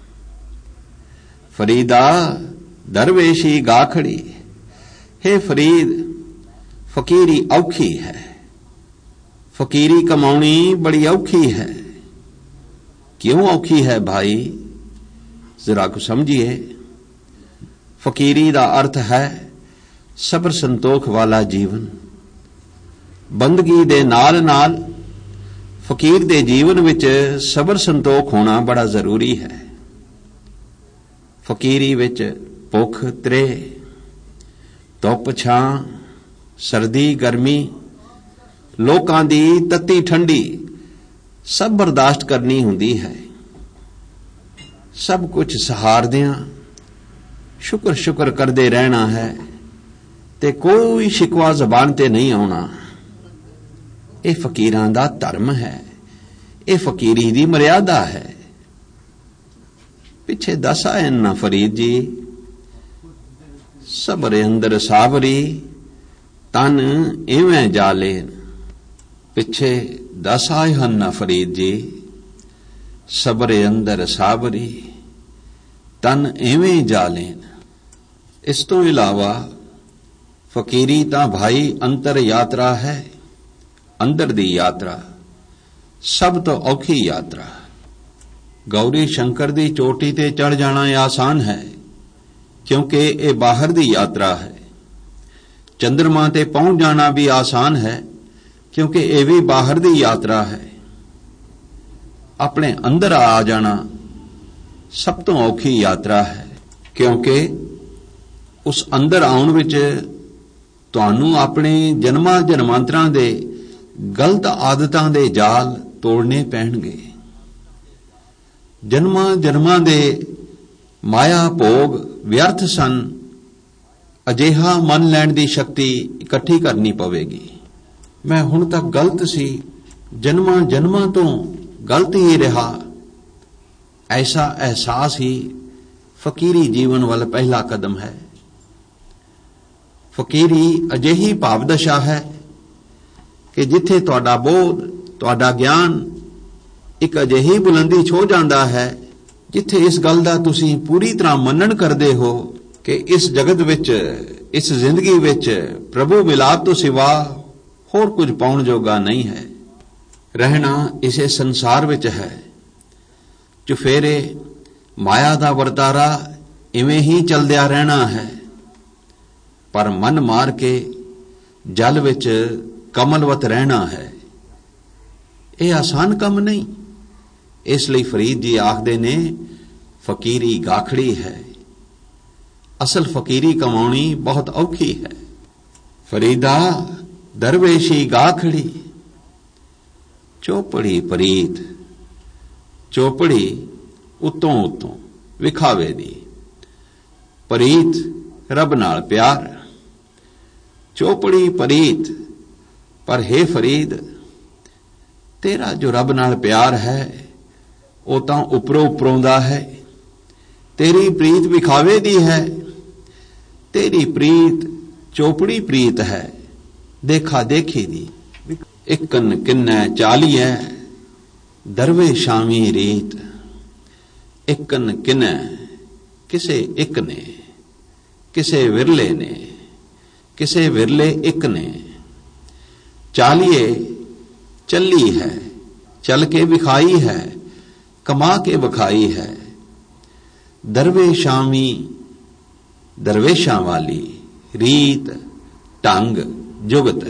Speaker 1: ਫਰੀਦਾ ਦਰਵੇਸ਼ੀ ਗਾਖੜੀ। ਹੇ ਫਰੀਦ, ਫਕੀਰੀ ਔਖੀ ਹੈ। ਫਕੀਰੀ ਕਮਾਉਣੀ ਬੜੀ ਔਖੀ ਹੈ। ਕਿਉਂ ਔਖੀ ਹੈ ਭਾਈ? ਜ਼ਰਾ ਕੁ ਸਮਝੀਏ। ਫਕੀਰੀ ਦਾ ਅਰਥ ਹੈ ਸਬਰ ਸੰਤੋਖ ਵਾਲਾ ਜੀਵਨ। ਬੰਦਗੀ ਦੇ ਨਾਲ ਨਾਲ ਫਕੀਰ ਦੇ ਜੀਵਨ ਵਿੱਚ ਸਬਰ ਸੰਤੋਖ ਹੋਣਾ ਬੜਾ ਜ਼ਰੂਰੀ ਹੈ। ਫਕੀਰੀ ਵਿੱਚ ਭੁੱਖ ਤ੍ਰੇ, ਧੁੱਪ ਛਾਂ, ਸਰਦੀ ਗਰਮੀ, ਲੋਕਾਂ ਦੀ ਤੱਤੀ ਠੰਡੀ ਸਭ ਬਰਦਾਸ਼ਤ ਕਰਨੀ ਹੁੰਦੀ ਹੈ। ਸਭ ਕੁਝ ਸਹਾਰਦਿਆਂ ਸ਼ੁਕਰ ਕਰਦੇ ਰਹਿਣਾ ਹੈ ਤੇ ਕੋਈ ਸ਼ਿਕਵਾ ਜ਼ਬਾਨ ਤੇ ਨਹੀਂ ਆਉਣਾ। ਇਹ ਫਕੀਰਾਂ ਦਾ ਧਰਮ ਹੈ, ਇਹ ਫਕੀਰੀ ਦੀ ਮਰਿਆਦਾ ਹੈ। ਪਿੱਛੇ ਦੱਸ ਆਏ ਨਾ ਫਰੀਦ ਜੀ, ਸਬਰ ਅੰਦਰ ਸਾਬਰੀ ਤਨ ਇਵੇਂ ਜਾਲੇ। ਪਿੱਛੇ ਦੱਸ ਆਏ ਹਨ ਨਾ ਫਰੀਦ ਜੀ, ਸਬਰ ਅੰਦਰ ਸਾਬਰੀ ਤਨ ਇਵੇਂ ਜਾਲੇ। ਇਸ ਤੋਂ ਇਲਾਵਾ ਫਕੀਰੀ ਤਾਂ ਭਾਈ ਅੰਤਰ ਯਾਤਰਾ ਹੈ, ਅੰਦਰ ਦੀ ਯਾਤਰਾ, ਸਭ ਤੋਂ ਔਖੀ ਯਾਤਰਾ। ਗੌਰੀ ਸ਼ੰਕਰ ਦੀ ਚੋਟੀ ਤੇ ਚੜ ਜਾਣਾ ਆਸਾਨ ਹੈ ਕਿਉਂਕਿ ਇਹ ਬਾਹਰ ਦੀ ਯਾਤਰਾ ਹੈ। ਚੰਦਰਮਾ ਤੇ ਪਹੁੰਚ ਜਾਣਾ ਵੀ ਆਸਾਨ ਹੈ ਕਿਉਂਕਿ ਇਹ ਵੀ ਬਾਹਰ ਦੀ ਯਾਤਰਾ ਹੈ। ਆਪਣੇ ਅੰਦਰ ਆ ਜਾਣਾ ਸਭ ਤੋਂ ਔਖੀ ਯਾਤਰਾ ਹੈ ਕਿਉਂਕਿ ਉਸ ਅੰਦਰ ਆਉਣ ਵਿੱਚ ਤੁਹਾਨੂੰ ਆਪਣੇ ਜਨਮਾਂ ਜਨਮਾਂਤਰਾਂ ਦੇ ਗਲਤ ਆਦਤਾਂ ਦੇ ਜਾਲ ਤੋੜਨੇ ਪੈਣਗੇ। ਜਨਮਾਂ ਜਨਮਾਂ ਦੇ ਮਾਇਆ ਭੋਗ ਵਿਅਰਥ ਸਨ, ਅਜਿਹਾ ਮੰਨ ਲੈਣ ਦੀ ਸ਼ਕਤੀ ਇਕੱਠੀ ਕਰਨੀ ਪਵੇਗੀ। ਮੈਂ ਹੁਣ ਤੱਕ ਗਲਤ ਸੀ, ਜਨਮਾਂ ਜਨਮਾਂ ਤੋਂ ਗਲਤ ਹੀ ਰਿਹਾ, ਐਸਾ ਅਹਿਸਾਸ ਹੀ ਫਕੀਰੀ ਜੀਵਨ ਵੱਲ ਪਹਿਲਾ ਕਦਮ ਹੈ। ਫਕੀਰੀ ਅਜਿਹੀ ਭਾਵਦਸ਼ਾ ਹੈ ਕਿ ਜਿੱਥੇ ਤੁਹਾਡਾ ਬੋਧ, ਤੁਹਾਡਾ ਗਿਆਨ ਇੱਕ ਅਜਿਹੀ ਬੁਲੰਦੀ ਛੋਹ ਜਾਂਦਾ ਹੈ ਜਿੱਥੇ ਇਸ ਗੱਲ ਦਾ ਤੁਸੀਂ ਪੂਰੀ ਤਰ੍ਹਾਂ ਮੰਨਣ ਕਰਦੇ ਹੋ ਕਿ ਇਸ ਜਗਤ ਵਿੱਚ, ਇਸ ਜ਼ਿੰਦਗੀ ਵਿੱਚ ਪ੍ਰਭੂ ਮਿਲਾਪ ਤੋਂ ਸਿਵਾ ਹੋਰ ਕੁਝ ਪਾਉਣ ਜੋਗਾ ਨਹੀਂ ਹੈ। ਰਹਿਣਾ ਇਸੇ ਸੰਸਾਰ ਵਿੱਚ ਹੈ। ਚੁਫੇਰੇ ਮਾਇਆ ਦਾ ਵਰਤਾਰਾ ਇਵੇਂ ਹੀ ਚੱਲਦਿਆ ਰਹਿਣਾ ਹੈ, ਪਰ ਮਨ ਮਾਰ ਕੇ ਜਲ ਵਿੱਚ ਕਮਲਵਤ ਰਹਿਣਾ ਹੈ। ਇਹ ਆਸਾਨ ਕੰਮ ਨਹੀਂ। ਇਸ ਲਈ ਫਰੀਦ ਜੀ ਆਖਦੇ ਨੇ ਫਕੀਰੀ ਗਾਖੜੀ ਹੈ। ਅਸਲ ਫਕੀਰੀ ਕਮਾਉਣੀ ਬਹੁਤ ਔਖੀ ਹੈ। ਫਰੀਦਾ ਦਰਵੇਸ਼ੀ ਗਾਖੜੀ, ਚੋਪੜੀ ਪ੍ਰੀਤ, ਚੋਪੜੀ ਉਤੋਂ ਉਤੋਂ ਵਿਖਾਵੇ ਦੀ, ਪ੍ਰੀਤ ਰੱਬ ਨਾਲ ਪਿਆਰ, ਚੋਪੜੀ ਪ੍ਰੀਤ। ਪਰ ਹੇ ਫਰੀਦ, ਤੇਰਾ ਜੋ ਰੱਬ ਨਾਲ ਪਿਆਰ ਹੈ ਉਹ ਤਾਂ ਉੱਪਰੋਂ ਉੱਪਰੋਂ ਦਾ ਹੈ। ਤੇਰੀ ਪ੍ਰੀਤ ਵਿਖਾਵੇ ਦੀ ਹੈ, ਤੇਰੀ ਪ੍ਰੀਤ ਚੋਪੜੀ ਪ੍ਰੀਤ ਹੈ, ਦੇਖਾ ਦੇਖੀ ਦੀ। ਇਕਨ ਕਿੰਨੈ ਚਾਲੀਐ ਦਰਵੇ ਸ਼ਾਮੀ ਰੀਤ। ਇਕਨ ਕਿੰਨੈ, ਕਿਸੇ ਇੱਕ ਨੇ, ਕਿਸੇ ਵਿਰਲੇ ਨੇ, ਕਿਸੇ ਵਿਰਲੇ ਇੱਕ ਨੇ। ਚਾਲੀਏ ਚੱਲੀ ਹੈ, ਚੱਲ ਕੇ ਵਿਖਾਈ ਹੈ, ਕਮਾ ਕੇ ਵਿਖਾਈ ਹੈ। ਦਰਵੇ ਸ਼ਾਮੀ, ਦਰਵੇਸ਼ਾਂ ਵਾਲੀ ਰੀਤ, ਢੰਗ, ਜੁਗਤ।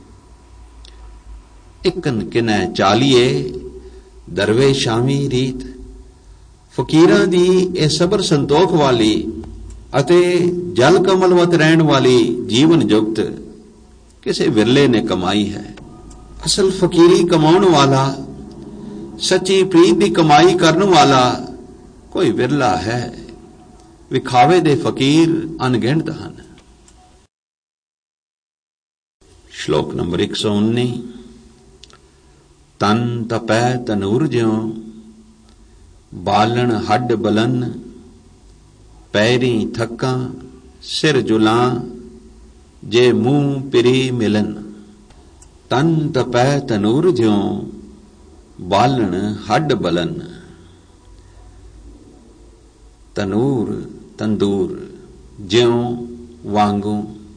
Speaker 1: ਇਕਨ ਕਿਨੈ ਚਾਲੀਏ ਦਰਵੇ ਸ਼ਾਮੀ ਰੀਤ। ਫਕੀਰਾਂ ਦੀ ਇਹ ਸਬਰ ਸੰਤੋਖ ਵਾਲੀ ਅਤੇ ਜਲ ਕਮਲਵਤ ਰਹਿਣ ਵਾਲੀ ਜੀਵਨ ਜੁਗਤ ਕਿਸੇ ਵਿਰਲੇ ਨੇ ਕਮਾਈ ਹੈ। ਅਸਲ ਫਕੀਰੀ ਕਮਾਉਣ ਵਾਲਾ, ਸੱਚੀ ਪ੍ਰੀਤ ਦੀ ਕਮਾਈ ਕਰਨ ਵਾਲਾ ਕੋਈ ਵਿਰਲਾ ਹੈ। ਵਿਖਾਵੇ ਦੇ ਫਕੀਰ ਅਣਗਿਣਤ ਹਨ। ਸ਼ਲੋਕ ਨੰਬਰ 119। ਤਨ ਤਪੈ ਤਨੂਰ ਜਿਉ, ਬਾਲਣ ਹੱਡ ਬਲਨ, ਪੈਰੀ ਥੱਕਾਂ ਸਿਰ ਜੁਲਾਂ, ਜੇ ਮੂੰਹ ਪਿਰੀ ਮਿਲਨ। ਤਨ ਤਪੈ ਤਨੂਰ ਜਿਉ, ਬਾਲਣ ਹੱਡ ਬਲਨ। ਤਨੂਰ, ਤੰਦੂਰ, ਜਿਉ ਵਾਂਗੂ,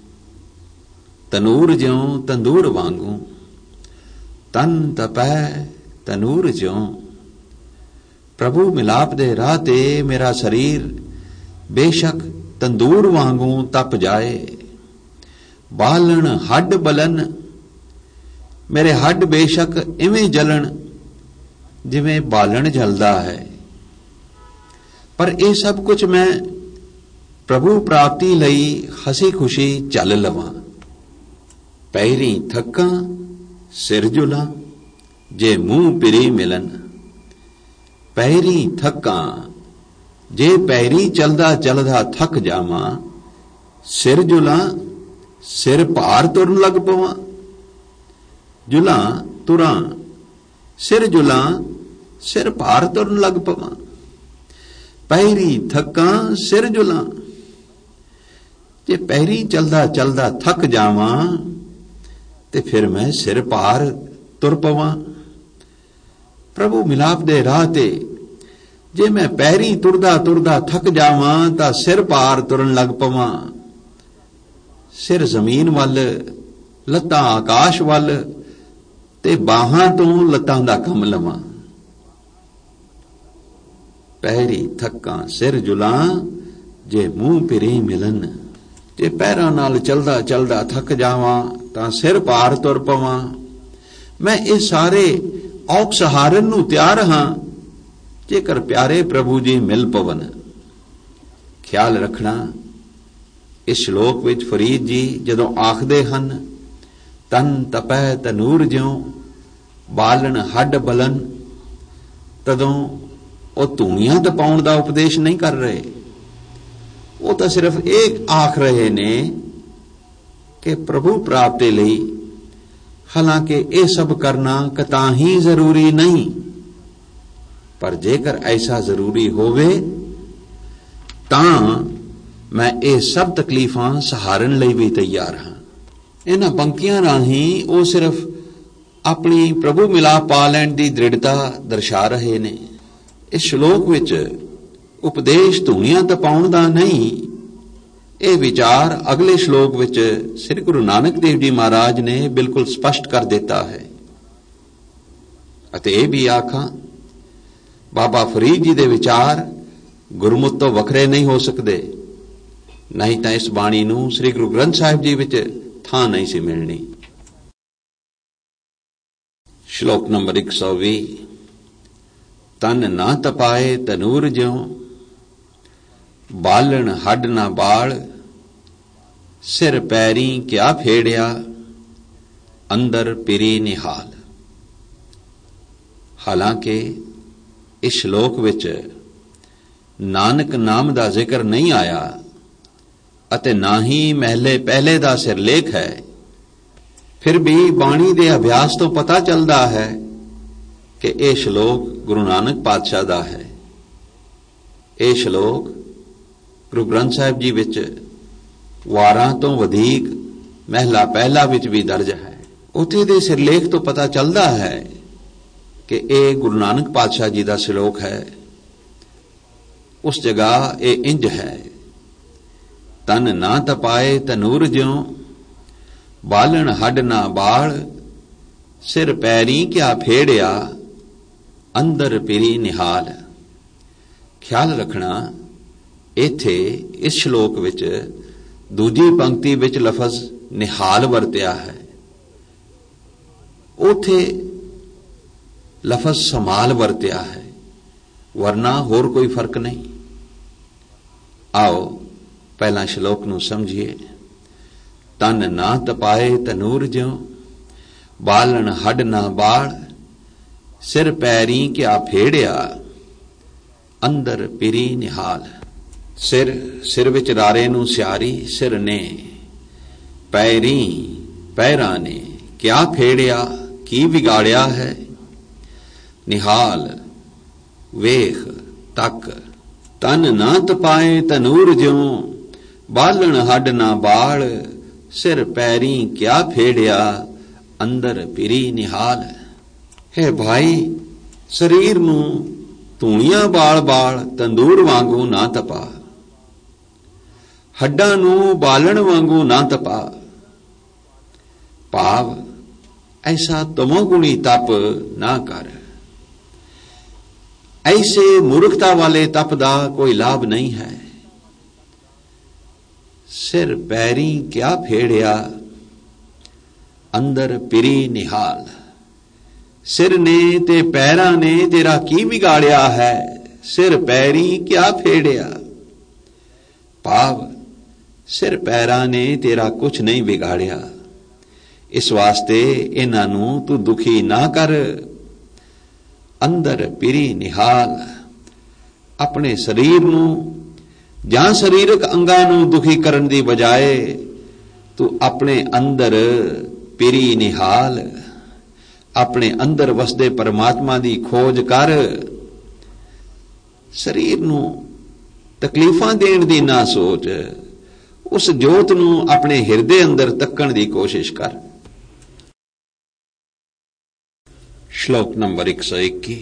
Speaker 1: ਤਨੂਰ ਜਿਉ ਤੰਦੂਰ ਵਾਂਗੂ। ਤਨ ਤਪੈ ਤਨੂਰ ਜਿਉ, प्रभु मिलाप दे राह ते मेरा शरीर बेशक तंदूर वांगू तप जाए, बालन हड्ड बलन, मेरे हड्ड बेशक इवें जलन जिवें बालन जलदा है, पर यह सब कुछ मैं प्रभु प्राप्ति लई हसी खुशी चल लवां। पैरी थक्कां सिर जुलां, जे मूंह पिरी मिलन। पैरी थक्कां, जे पैरी चलदा चलदा थक जावां, सिर जुलां, सिर भार तुरन लग पवां। जुलां तुरां, सिर जुलां, सिर भार तुरन लग पवां। पैरी थक्कां सिर जुलां, जे पैरी चलदा चलदा थक जावां ते फिर मैं सिर भार तुर पवां। प्रभु मिलाप दे राह ते जे मैं पैरी तुरदा तुरदा थक जावां तां सिर भार तुरन लग पवां। सिर जमीन वल, लत्तां आकाश वल ते बाहां तो लत्तां दा कम लवां। पैरी थक्कां सिर जुलां, जे मूंह पिरी मिलन। जे पैरां नाल चलदा चलदा थक जावां तां सिर भार तुर पवां। मैं ये सारे औख सहारन नूं त्यार हां, जेकर प्यारे प्रभु जी मिल पवन। ख्याल रखना, इस श्लोक विच फरीद जी जदों आखदे हन तन तपै तनूर ज्यों बालन हड्ड बलन, तदों ਉਹ ਧੂਣੀਆਂ ਤਪਾਉਣ ਦਾ ਉਪਦੇਸ਼ ਨਹੀਂ ਕਰ ਰਹੇ। ਉਹ ਤਾਂ ਸਿਰਫ ਇਹ ਆਖ ਰਹੇ ਨੇ ਕਿ ਪ੍ਰਭੂ ਪ੍ਰਾਪਤੀ ਲਈ ਹਾਲਾਂਕਿ ਇਹ ਸਭ ਕਰਨਾ ਕਤਾਹੀ ਜ਼ਰੂਰੀ ਨਹੀਂ, ਪਰ ਜੇਕਰ ਐਸਾ ਜ਼ਰੂਰੀ ਹੋਵੇ ਤਾਂ ਮੈਂ ਇਹ ਸਭ ਤਕਲੀਫਾਂ ਸਹਾਰਨ ਲਈ ਵੀ ਤਿਆਰ ਹਾਂ। ਇਹਨਾਂ ਪੰਕਤੀਆਂ ਰਾਹੀਂ ਉਹ ਸਿਰਫ ਆਪਣੀ ਪ੍ਰਭੂ ਮਿਲਾਪ ਪਾ ਲੈਣ ਦੀ ਦ੍ਰਿੜਤਾ ਦਰਸਾ ਰਹੇ ਨੇ। इस श्लोक विच उपदेश धूणियां तपाउण दा नहीं, ये विचार अगले श्लोक विच श्री गुरु नानक देव जी महाराज ने बिल्कुल स्पष्ट कर दिता है। अते यह भी आखां, बाबा फरीद जी दे विचार गुरमुत तो वखरे नहीं हो सकते, नहीं तो इस बाणी नूं श्री गुरु ग्रंथ साहिब जी विच थां नहीं सी मिलनी। श्लोक नंबर 120। तन ना तपाए तनूर ज्यों बालन हड ना बाल, सिर पैरी क्या फेड़िया अंदर पिरी निहाल। हालांकि इस श्लोक विच नानक नाम दा जिक्र नहीं आया अते ना ही महले पहले दा सिरलेख है, फिर भी बाणी दे अभ्यास तो पता चलता है कि यह श्लोक गुरु नानक पातशाह दा है। यह श्लोक गुरु ग्रंथ साहिब जी विच वारां तो वधीक महला पहला विच भी दर्ज है। उत्थे दे सिरलेख तो पता चलता है कि यह गुरु नानक पातशाह जी दा श्लोक है। उस जगह ये इंज है, तन ना तपाए तनूर ज्यों बालन हड ना बाल, सिर पैरी क्या फेड़िया अंदर पिरी निहाल। ख्याल रखना, इत्थे इस श्लोक विच दूजी पंक्ति विच लफज निहाल वरत्या है, उथे लफज समाल वरत्या है, वरना होर कोई फर्क नहीं। आओ पहला श्लोक नूं समझिए। तन ना तपाए तनूर ज्यों बालन हड ना बाल, सिर पैरी क्या फेड़िया अंदर पिरी निहाल। सिर, सिर विच रारे नूं स्यारी सिर ने, पैरी पैरां ने क्या फेड़िया की बिगाड़िया है, निहाल वेख तक। तन ना तपाए तनूर ज्यों बालन हड ना बाल, सिर पैरी क्या फेड़िया अंदर पिरी निहाल। है भाई, शरीर नूं धूणियां बाल बाल तंदूर वांगू ना तपा, हड्डां नूं बालन वांगू ना तपा। भाव ऐसा तमोगुणी तप ना कर। ऐसे मूर्खता वाले तप का कोई लाभ नहीं है। सिर पैरी क्या फेड़िया, अंदर पिरी निहाल। सिर ने ते पैरां ने तेरा की बिगाड़िया है, सिर पैरी क्या फेड़िया। भाव सिर पैरां ने तेरा कुछ नहीं बिगाड़िया, इस वास्ते इन्हां नूं तू दुखी ना कर। अंदर पिरी निहाल, अपने शरीर नूं जां शरीरक अंगां नूं दुखी करन दी बजाए तू अपने अंदर पिरी निहाल, अपने अंदर वसदे परमात्मा दी खोज कर। शरीर नूं तकलीफां देण दी ना सोच, उस जोत नूं अपने हिरदे अंदर तक्कण दी कोशिश कर। श्लोक नंबर 121।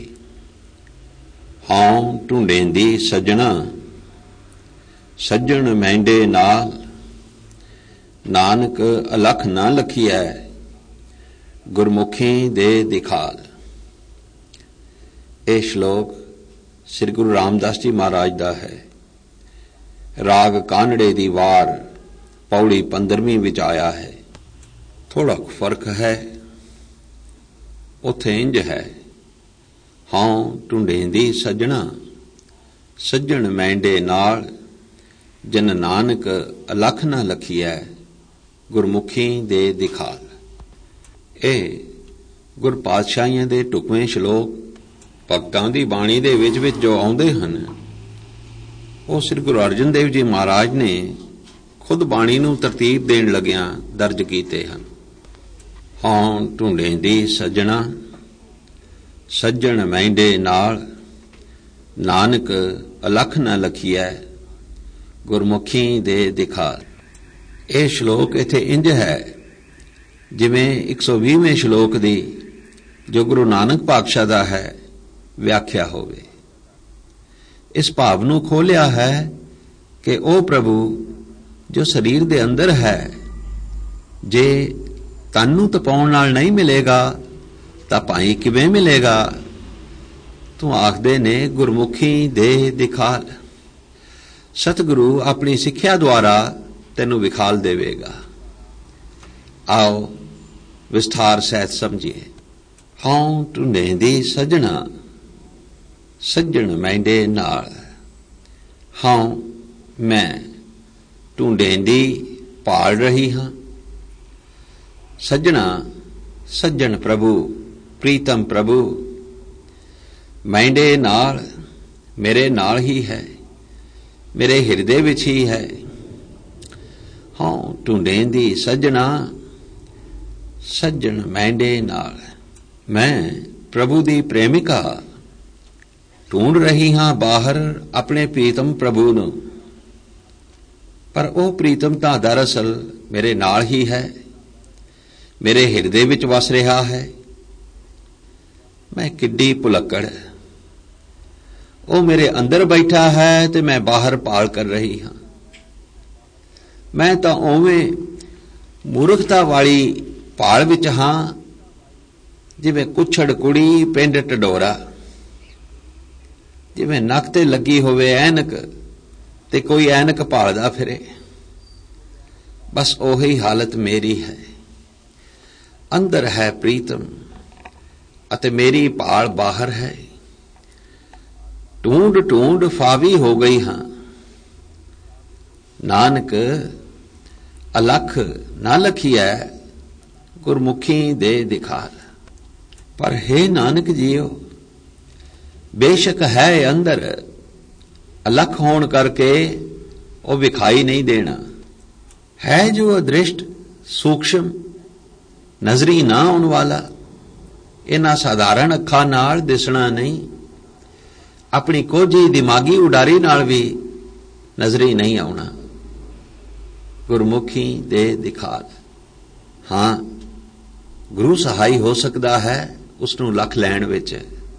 Speaker 1: हां ढूंढेंदी सजना, सज्जण मैंडे नाल। नानक अलख ना लखिया, गुरमुखी दे दिखाल। यह श्लोक श्री गुरु रामदास जी महाराज का है। राग कानड़े दी वार पौड़ी 15वीं विच आया है। थोड़ा फर्क है, उथे इंज है, हां ढूंढेंदी सजना, सज्जण मैंडे नाल। जन नानक अलख ना लखिया, गुरमुखी दे दिखाल। ਇਹ ਗੁਰ ਪਾਤਸ਼ਾਹੀਆਂ ਦੇ ਢੁਕਵੇਂ ਸ਼ਲੋਕ ਭਗਤਾਂ ਦੀ ਬਾਣੀ ਦੇ ਵਿੱਚ ਜੋ ਆਉਂਦੇ ਹਨ, ਉਹ ਸ੍ਰੀ ਗੁਰੂ ਅਰਜਨ ਦੇਵ ਜੀ ਮਹਾਰਾਜ ਨੇ ਖੁਦ ਬਾਣੀ ਨੂੰ ਤਰਤੀਬ ਦੇਣ ਲੱਗਿਆਂ ਦਰਜ ਕੀਤੇ ਹਨ। ਹਾਂ ਢੂੰਡੇਂਦੀ ਸੱਜਣਾ, ਸੱਜਣ ਮਹਿੰਦੇ ਨਾਲ। ਨਾਨਕ ਅਲਖ ਨਾ ਲਖੀਐ, ਗੁਰਮੁਖੀ ਦੇ ਦਿਖਾਲ। ਇਹ ਸ਼ਲੋਕ ਇੱਥੇ ਇੰਜ ਹੈ ਜਿਵੇਂ 120ਵੇਂ ਸ਼ਲੋਕ ਦੀ ਜੋ ਗੁਰੂ ਨਾਨਕ ਪਾਤਸ਼ਾਹ ਦਾ ਹੈ ਵਿਆਖਿਆ ਹੋਵੇ। ਇਸ ਭਾਵ ਨੂੰ ਖੋਲਿਆ ਹੈ ਕਿ ਉਹ ਪ੍ਰਭੂ ਜੋ ਸਰੀਰ ਦੇ ਅੰਦਰ ਹੈ, ਜੇ ਤਨ ਨੂੰ ਤਪਾਉਣ ਨਾਲ ਨਹੀਂ ਮਿਲੇਗਾ ਤਾਂ ਭਾਈ ਕਿਵੇਂ ਮਿਲੇਗਾ। ਤੂੰ ਆਖਦੇ ਨੇ ਗੁਰਮੁਖੀ ਦੇ ਦਿਖਾਲ। ਸਤਿਗੁਰੂ ਆਪਣੀ ਸਿੱਖਿਆ ਦੁਆਰਾ ਤੈਨੂੰ ਵਿਖਾਲ ਦੇਵੇਗਾ। आओ विस्तार सहित समझिए। हां ढूंढेंदी सजना, सज्जण मैंडे नाल। हां मैं ढूंढेंदी भाल रही हां। सज्जना सज्जन प्रभु, प्रीतम प्रभु। मैंडे नाल मेरे नाल ही है, मेरे हिरदे विच ही है। हां ढूंढेंदी सजना, सज्जण मैंडे नाल। मैं प्रभु दी प्रेमिका ढूंढ रही हां बाहर अपने प्रीतम प्रभु नूं, पर वह प्रीतमता दरअसल मेरे नाल ही है, मेरे हिरदे विच वस रहा है। मैं किड्डी भुलक्कड़, वो मेरे अंदर बैठा है ते मैं बाहर पाल कर रही हां। मैं तो उवें मूर्खता वाली भाल विच हां जिवें कुछड़ कुड़ी पिंड ढडोरा। जिवें नक ते लगी होवे ऐनक ते कोई ऐनक भालदा फिरे, बस ओही हालत मेरी है। अंदर है प्रीतम अते मेरी भाल बाहर है। ढूंढ ढूंढ फावी हो गई हां। नानक अलख ना लखिया, गुरमुखी दे दिखाल। पर हे नानक जीओ, बेशक है अंदर, अलख होने करके वो विखाई नहीं देना है। जो अदृष्ट सूक्ष्म नजरी ना आने वाला, इन्हां साधारण अखां नाल दिसना नहीं, अपनी कोझी दिमागी उडारी नाल भी नजरी नहीं आउणा। गुरमुखी दे दिखाल। हां गुरु सहाई हो सकता है उसनूं लख लैण विच।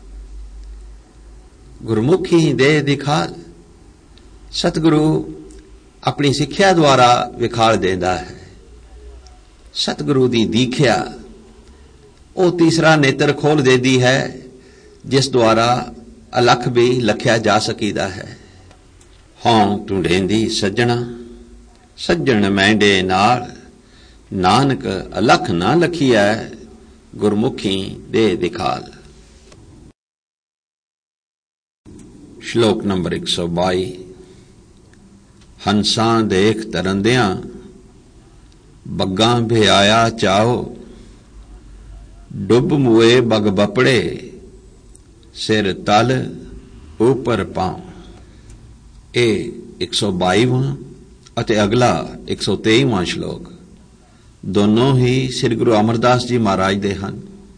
Speaker 1: गुरमुखी दे दिखाल। सतगुरु अपनी सिक्ख्या द्वारा विखाल देंदा है। सतगुरु दी दीख्या वो तीसरा नेत्र खोल देती है जिस द्वारा अलख भी लखिया जा सकीदा है। हों ढूंढेंदी सज्जणा सज्जण मैंडे नाल, नानक अलख ना लखिया गुरमुखी दे दिखाल। श्लोक नंबर 122। हंसां देख तरंदियां बग्गां भिआया चाओ, डुब मुए बग बपड़े सिर तल ऊपर पाओ। ਇਹ 122ਵਾਂ ਅਤੇ ਅਗਲਾ 123ਵਾਂ ਸ਼ਲੋਕ ਦੋਨੋਂ ਹੀ ਸ੍ਰੀ ਗੁਰੂ ਅਮਰਦਾਸ ਜੀ ਮਹਾਰਾਜ ਦੇ ਹਨ।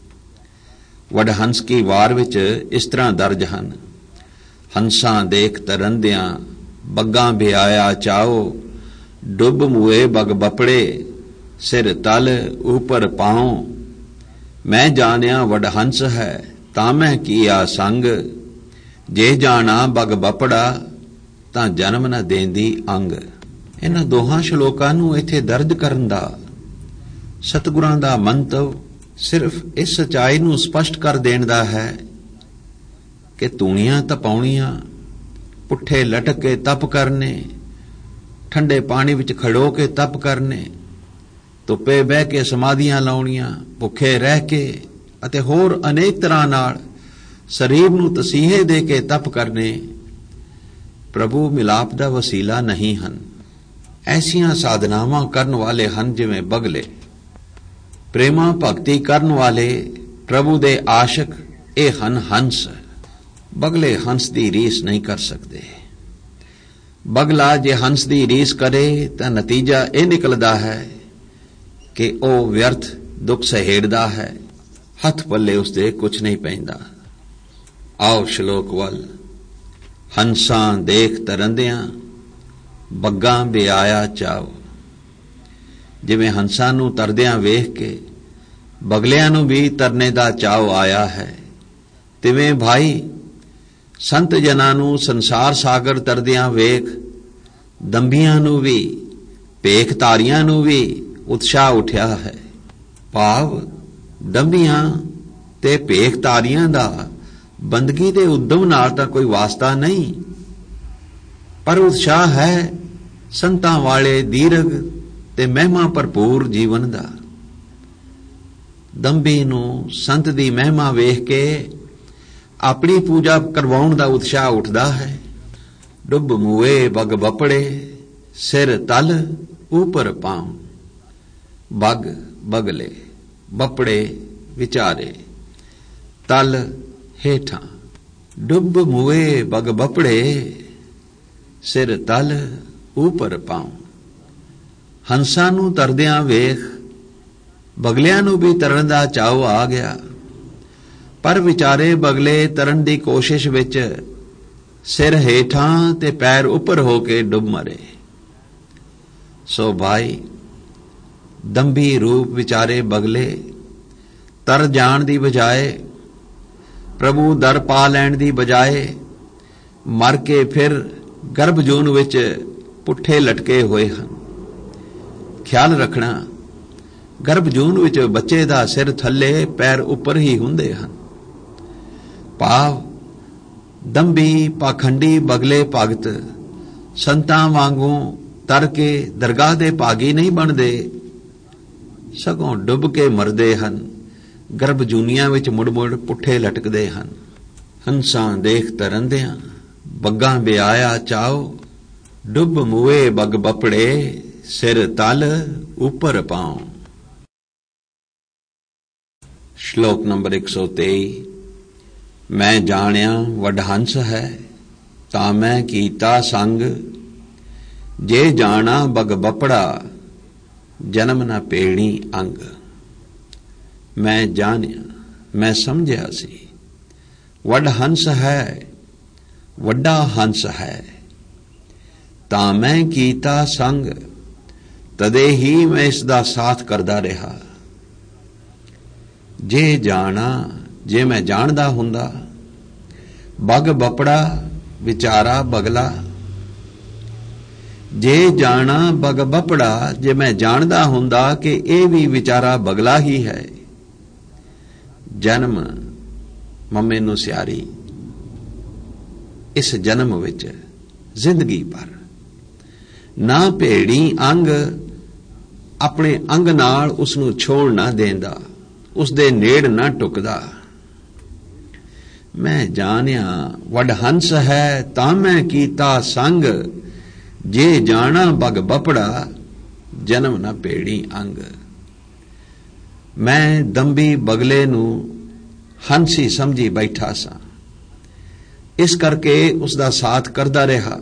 Speaker 1: ਵਡਹੰਸ ਕੀ ਵਾਰ ਵਿੱਚ ਇਸ ਤਰ੍ਹਾਂ ਦਰਜ ਹਨ। ਹੰਸਾਂ ਦੇਖ ਤਰੰਦਿਆਂ ਬੱਗਾਂ भिआया ਚਾਓ, ਡੁੱਬ ਮੁਏ ਬਗ ਬਪੜੇ ਸਿਰ ਤਲ ਊਪਰ ਪਾਉ। ਮੈਂ ਜਾਣਿਆ ਵਡਹੰਸ ਹੈ ਤਾਂ ਮੈਂ ਕੀਆ ਸੰਗ, ਜੇ ਜਾਣਾ ਬਗ ਬਪੜਾ ਤਾਂ ਜਨਮ ਨਾ ਦੇਂਦੀ ਅੰਗ। ਇਹਨਾਂ ਦੋਹਾਂ ਸ਼ਲੋਕਾਂ ਨੂੰ ਇੱਥੇ ਦਰਜ ਕਰਨ ਦਾ ਸਤਿਗੁਰਾਂ ਦਾ ਮੰਤਵ ਸਿਰਫ ਇਸ ਸੱਚਾਈ ਨੂੰ ਸਪਸ਼ਟ ਕਰ ਦੇਣ ਦਾ ਹੈ ਕਿ ਤੂਣੀਆਂ ਤਪਾਉਣੀਆਂ, ਪੁੱਠੇ ਲਟਕ ਕੇ ਤਪ ਕਰਨੇ, ਠੰਡੇ ਪਾਣੀ ਵਿੱਚ ਖੜੋ ਕੇ ਤਪ ਕਰਨੇ, ਧੁੱਪੇ ਬਹਿ ਕੇ ਸਮਾਧੀਆਂ ਲਾਉਣੀਆਂ, ਭੁੱਖੇ ਰਹਿ ਕੇ ਅਤੇ ਹੋਰ ਅਨੇਕ ਤਰ੍ਹਾਂ ਨਾਲ ਸਰੀਰ ਨੂੰ ਤਸੀਹੇ ਦੇ ਕੇ ਤਪ ਕਰਨੇ ਪ੍ਰਭੂ ਮਿਲਾਪ ਦਾ ਵਸੀਲਾ ਨਹੀਂ ਹਨ। ਐਸੀਆਂ ਸਾਧਨਾਵਾਂ ਕਰਨ ਵਾਲੇ ਹਨ ਜਿਵੇਂ ਬਗਲੇ। ਪ੍ਰੇਮਾ ਭਗਤੀ ਕਰਨ ਵਾਲੇ ਪ੍ਰਭੂ ਦੇ ਆਸ਼ਿਕ ਇਹ ਹਨ ਹੰਸ। ਬਗਲੇ ਹੰਸ ਦੀ ਰੀਸ ਨਹੀਂ ਕਰ ਸਕਦੇ। ਬਗਲਾ ਜੇ ਹੰਸ ਦੀ ਰੀਸ ਕਰੇ ਤਾਂ ਨਤੀਜਾ ਇਹ ਨਿਕਲਦਾ ਹੈ ਕਿ ਉਹ ਵਿਅਰਥ ਦੁੱਖ ਸਹੇੜਦਾ ਹੈ, ਹੱਥ ਪੱਲੇ ਉਸਦੇ ਕੁਛ ਨਹੀਂ ਪੈਂਦਾ। ਆਓ ਸ਼ਲੋਕ ਵੱਲ। ਹੰਸਾਂ ਦੇਖ ਤਰੰਦਿਆਂ ਬੱਗਾਂ भिआया ਚਾਓ। ਜਿਵੇਂ ਹੰਸਾਂ ਨੂੰ ਤਰਦਿਆਂ ਵੇਖ ਕੇ ਬਗਲਿਆਂ ਨੂੰ ਵੀ ਤਰਨੇ ਦਾ ਚਾਅ ਆਇਆ ਹੈ, ਤਿਵੇਂ ਭਾਈ ਸੰਤ ਜਨਾਂ ਨੂੰ ਸੰਸਾਰ ਸਾਗਰ ਤਰਦਿਆਂ ਵੇਖ ਦੰਭੀਆਂ ਨੂੰ ਵੀ, ਭੇਖਧਾਰੀਆਂ ਨੂੰ ਵੀ ਉਤਸ਼ਾਹ ਉੱਠਿਆ ਹੈ। ਭਾਵ ਦੰਭੀਆਂ ਤੇ ਭੇਖਧਾਰੀਆਂ ਦਾ ਬੰਦਗੀ ਦੇ ਉਦਮ ਨਾਲ ਤਾਂ ਕੋਈ ਵਾਸਤਾ ਨਹੀਂ, ਪਰ ਉਤਸ਼ਾਹ ਹੈ ਸੰਤਾਂ ਵਾਲੇ ਦੀਰਘ ਤੇ ਮਹਿਮਾ ਭਰਪੂਰ ਜੀਵਨ ਦਾ। ਦੰਭੀ ਨੂੰ ਸੰਤ ਦੀ ਮਹਿਮਾ ਵੇਖ ਕੇ ਆਪਣੀ ਪੂਜਾ ਕਰਵਾਉਣ ਦਾ ਉਤਸ਼ਾਹ ਉੱਠਦਾ ਹੈ। ਡੁੱਬ ਮੂਏ ਬਗ ਬਪੜੇ ਸਿਰ ਤਲ ਊਪਰ ਪਾਉ। ਬਗ ਬਗਲੇ, ਬਪੜੇ ਵਿਚਾਰੇ, ਤਲ ਹੇਠਾਂ। ਡੁੱਬ ਮੂਏ ਬਗ ਬਪੜੇ ਸਿਰ ਤਲ ਊਪਰ ਪਾਉ। ਹੰਸਾਂ ਨੂੰ ਤਰਦਿਆਂ ਵੇਖ ਬਗਲਿਆਂ ਨੂੰ ਵੀ ਤਰਨ ਦਾ ਚਾਅ ਆ ਗਿਆ, ਪਰ ਵਿਚਾਰੇ ਬਗਲੇ ਤਰਨ ਦੀ ਕੋਸ਼ਿਸ਼ ਵਿੱਚ ਸਿਰ ਹੇਠਾਂ ਤੇ ਪੈਰ ਉੱਪਰ ਹੋ ਕੇ ਡੁੱਬ ਮਰੇ। ਸੋ ਭਾਈ ਦੰਭੀ ਰੂਪ ਵਿਚਾਰੇ ਬਗਲੇ ਤਰ ਜਾਣ ਦੀ ਬਜਾਏ, ਪ੍ਰਭੂ ਦਰ ਪਾ ਲੈਣ ਦੀ ਬਜਾਏ ਮਰ ਕੇ ਫਿਰ ਗਰਭ ਜੂਨ ਵਿੱਚ ਪੁੱਠੇ ਲਟਕੇ ਹੋਏ ਹਨ। ਖਿਆਲ ਰੱਖਣਾ, ਗਰਭ ਜੂਨ ਵਿੱਚ ਬੱਚੇ ਦਾ ਸਿਰ ਥੱਲੇ ਪੈਰ ਉੱਪਰ ਹੀ ਹੁੰਦੇ ਹਨ। ਭਾਵ ਦੰਭੀ ਪਾਖੰਡੀ ਬਗਲੇ ਭਗਤ ਸੰਤਾਂ ਵਾਂਗੂ ਤਰ ਕੇ ਦਰਗਾਹ ਦੇ ਭਾਗੀ ਨਹੀਂ ਬਣਦੇ, ਸਗੋਂ ਡੁੱਬ ਕੇ ਮਰਦੇ ਹਨ, ਗਰਭ ਜੂਨੀਆਂ ਵਿੱਚ ਮੁੜ ਮੁੜ ਪੁੱਠੇ ਲਟਕਦੇ ਹਨ। ਹੰਸਾਂ ਦੇਖ ਤਰੰਦਿਆਂ ਬੱਗਾਂ भिआया ਚਾਓ, ਡੁੱਬ ਮੂਏ ਬਗ ਬਪੜੇ ਸਿਰ ਤਲ ਉੱਪਰ ਪਾਉ। ਸ਼ਲੋਕ ਨੰਬਰ 123। ਮੈਂ ਜਾਣਿਆ ਵਡਹੰਸ ਹੈ ਤਾਂ ਮੈਂ ਕੀਤਾ ਸੰਗ, ਜੇ ਜਾਣਾ ਬਗ ਬਪੜਾ ਜਨਮ ਨਾ ਪੇਣੀ ਅੰਗ। ਮੈਂ ਜਾਣਿਆ, ਮੈਂ ਸਮਝਿਆ ਸੀ ਵਡਹੰਸ ਹੈ, ਵੱਡਾ ਹੰਸ ਹੈ, ਤਾਂ ਮੈਂ ਕੀਤਾ ਸੰਗ, ਤਦੇ ਹੀ ਮੈਂ ਇਸ ਦਾ ਸਾਥ ਕਰਦਾ ਰਿਹਾ। ਜੇ ਜਾਣਾ, ਜੇ ਮੈਂ ਜਾਣਦਾ ਹੁੰਦਾ ਬਗ ਬਪੜਾ ਵਿਚਾਰਾ ਬਗਲਾ, ਜੇ ਜਾਣਾ ਬਗ ਬਪੜਾ, ਜੇ ਮੈਂ ਜਾਣਦਾ ਹੁੰਦਾ ਕਿ ਇਹ ਵੀ ਵਿਚਾਰਾ ਬਗਲਾ ਹੀ ਹੈ। ਜਨਮ ਮੰਮੇ ਨੂੰ ਸਿਆਰੀ, इस जन्म विच जिंदगी भर। ना भेड़ी अंग अपने अंग नाल उसनूं छोड़ ना देंदा, उसदे नेड़ ना टुकदा। मैं जानिया वडहंस है तां मैं कीता संग, जे जाना बग बपड़ा जन्म ना भेड़ी अंग। मैं दंबी बगले नूं हंसी समझी बैठा सा, इस करके उसदा साथ करदा रहा।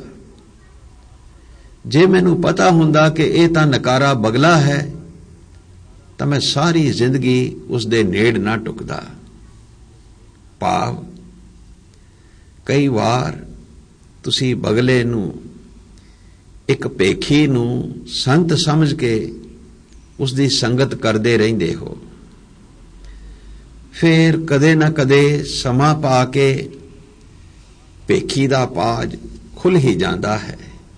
Speaker 1: जे मैनू पता हुंदा कि यह तां नकारा बगला है तां मैं सारी जिंदगी उसदे नेड़ ना टुकदा। भाव कई वार तुसी बगले नूं एक भेखी नूं संत समझ के उसदी संगत करदे रहिंदे हो, फिर कदे ना कदे समा पा के भेखी दा पाज खुल ही जांदा है,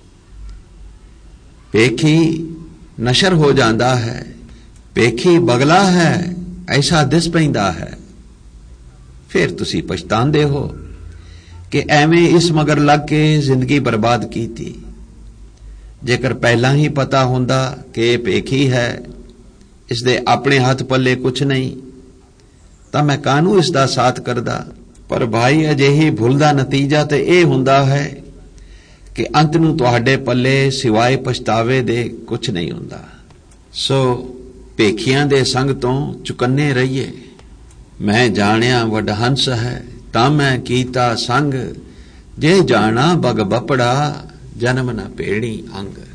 Speaker 1: भेखी नशर हो जाता है, भेखी बगला है ऐसा दिस पैंदा है। फिर तुसी पछतांदे हो कि एवें इस मगर लग के जिंदगी बर्बाद की थी। जेकर पहला ही पता हुंदा कि यह भेखी है, इसदे अपने हाथ पल्ले कुछ नहीं, तां मैं कानू इसदा साथ करदा। पर भाई अजिही भुल दा नतीजा ते यह हुंदा है कि अंत नूं तुहाडे पल्ले सिवाए पछतावे दे कुछ नहीं हुंदा। सो भेखियां दे संग तो चुकन्ने रहिए। मैं जानिया वडहंस है तां मैं कीता संग, जे जाना बग बपड़ा जन्म न भेड़ी अंग।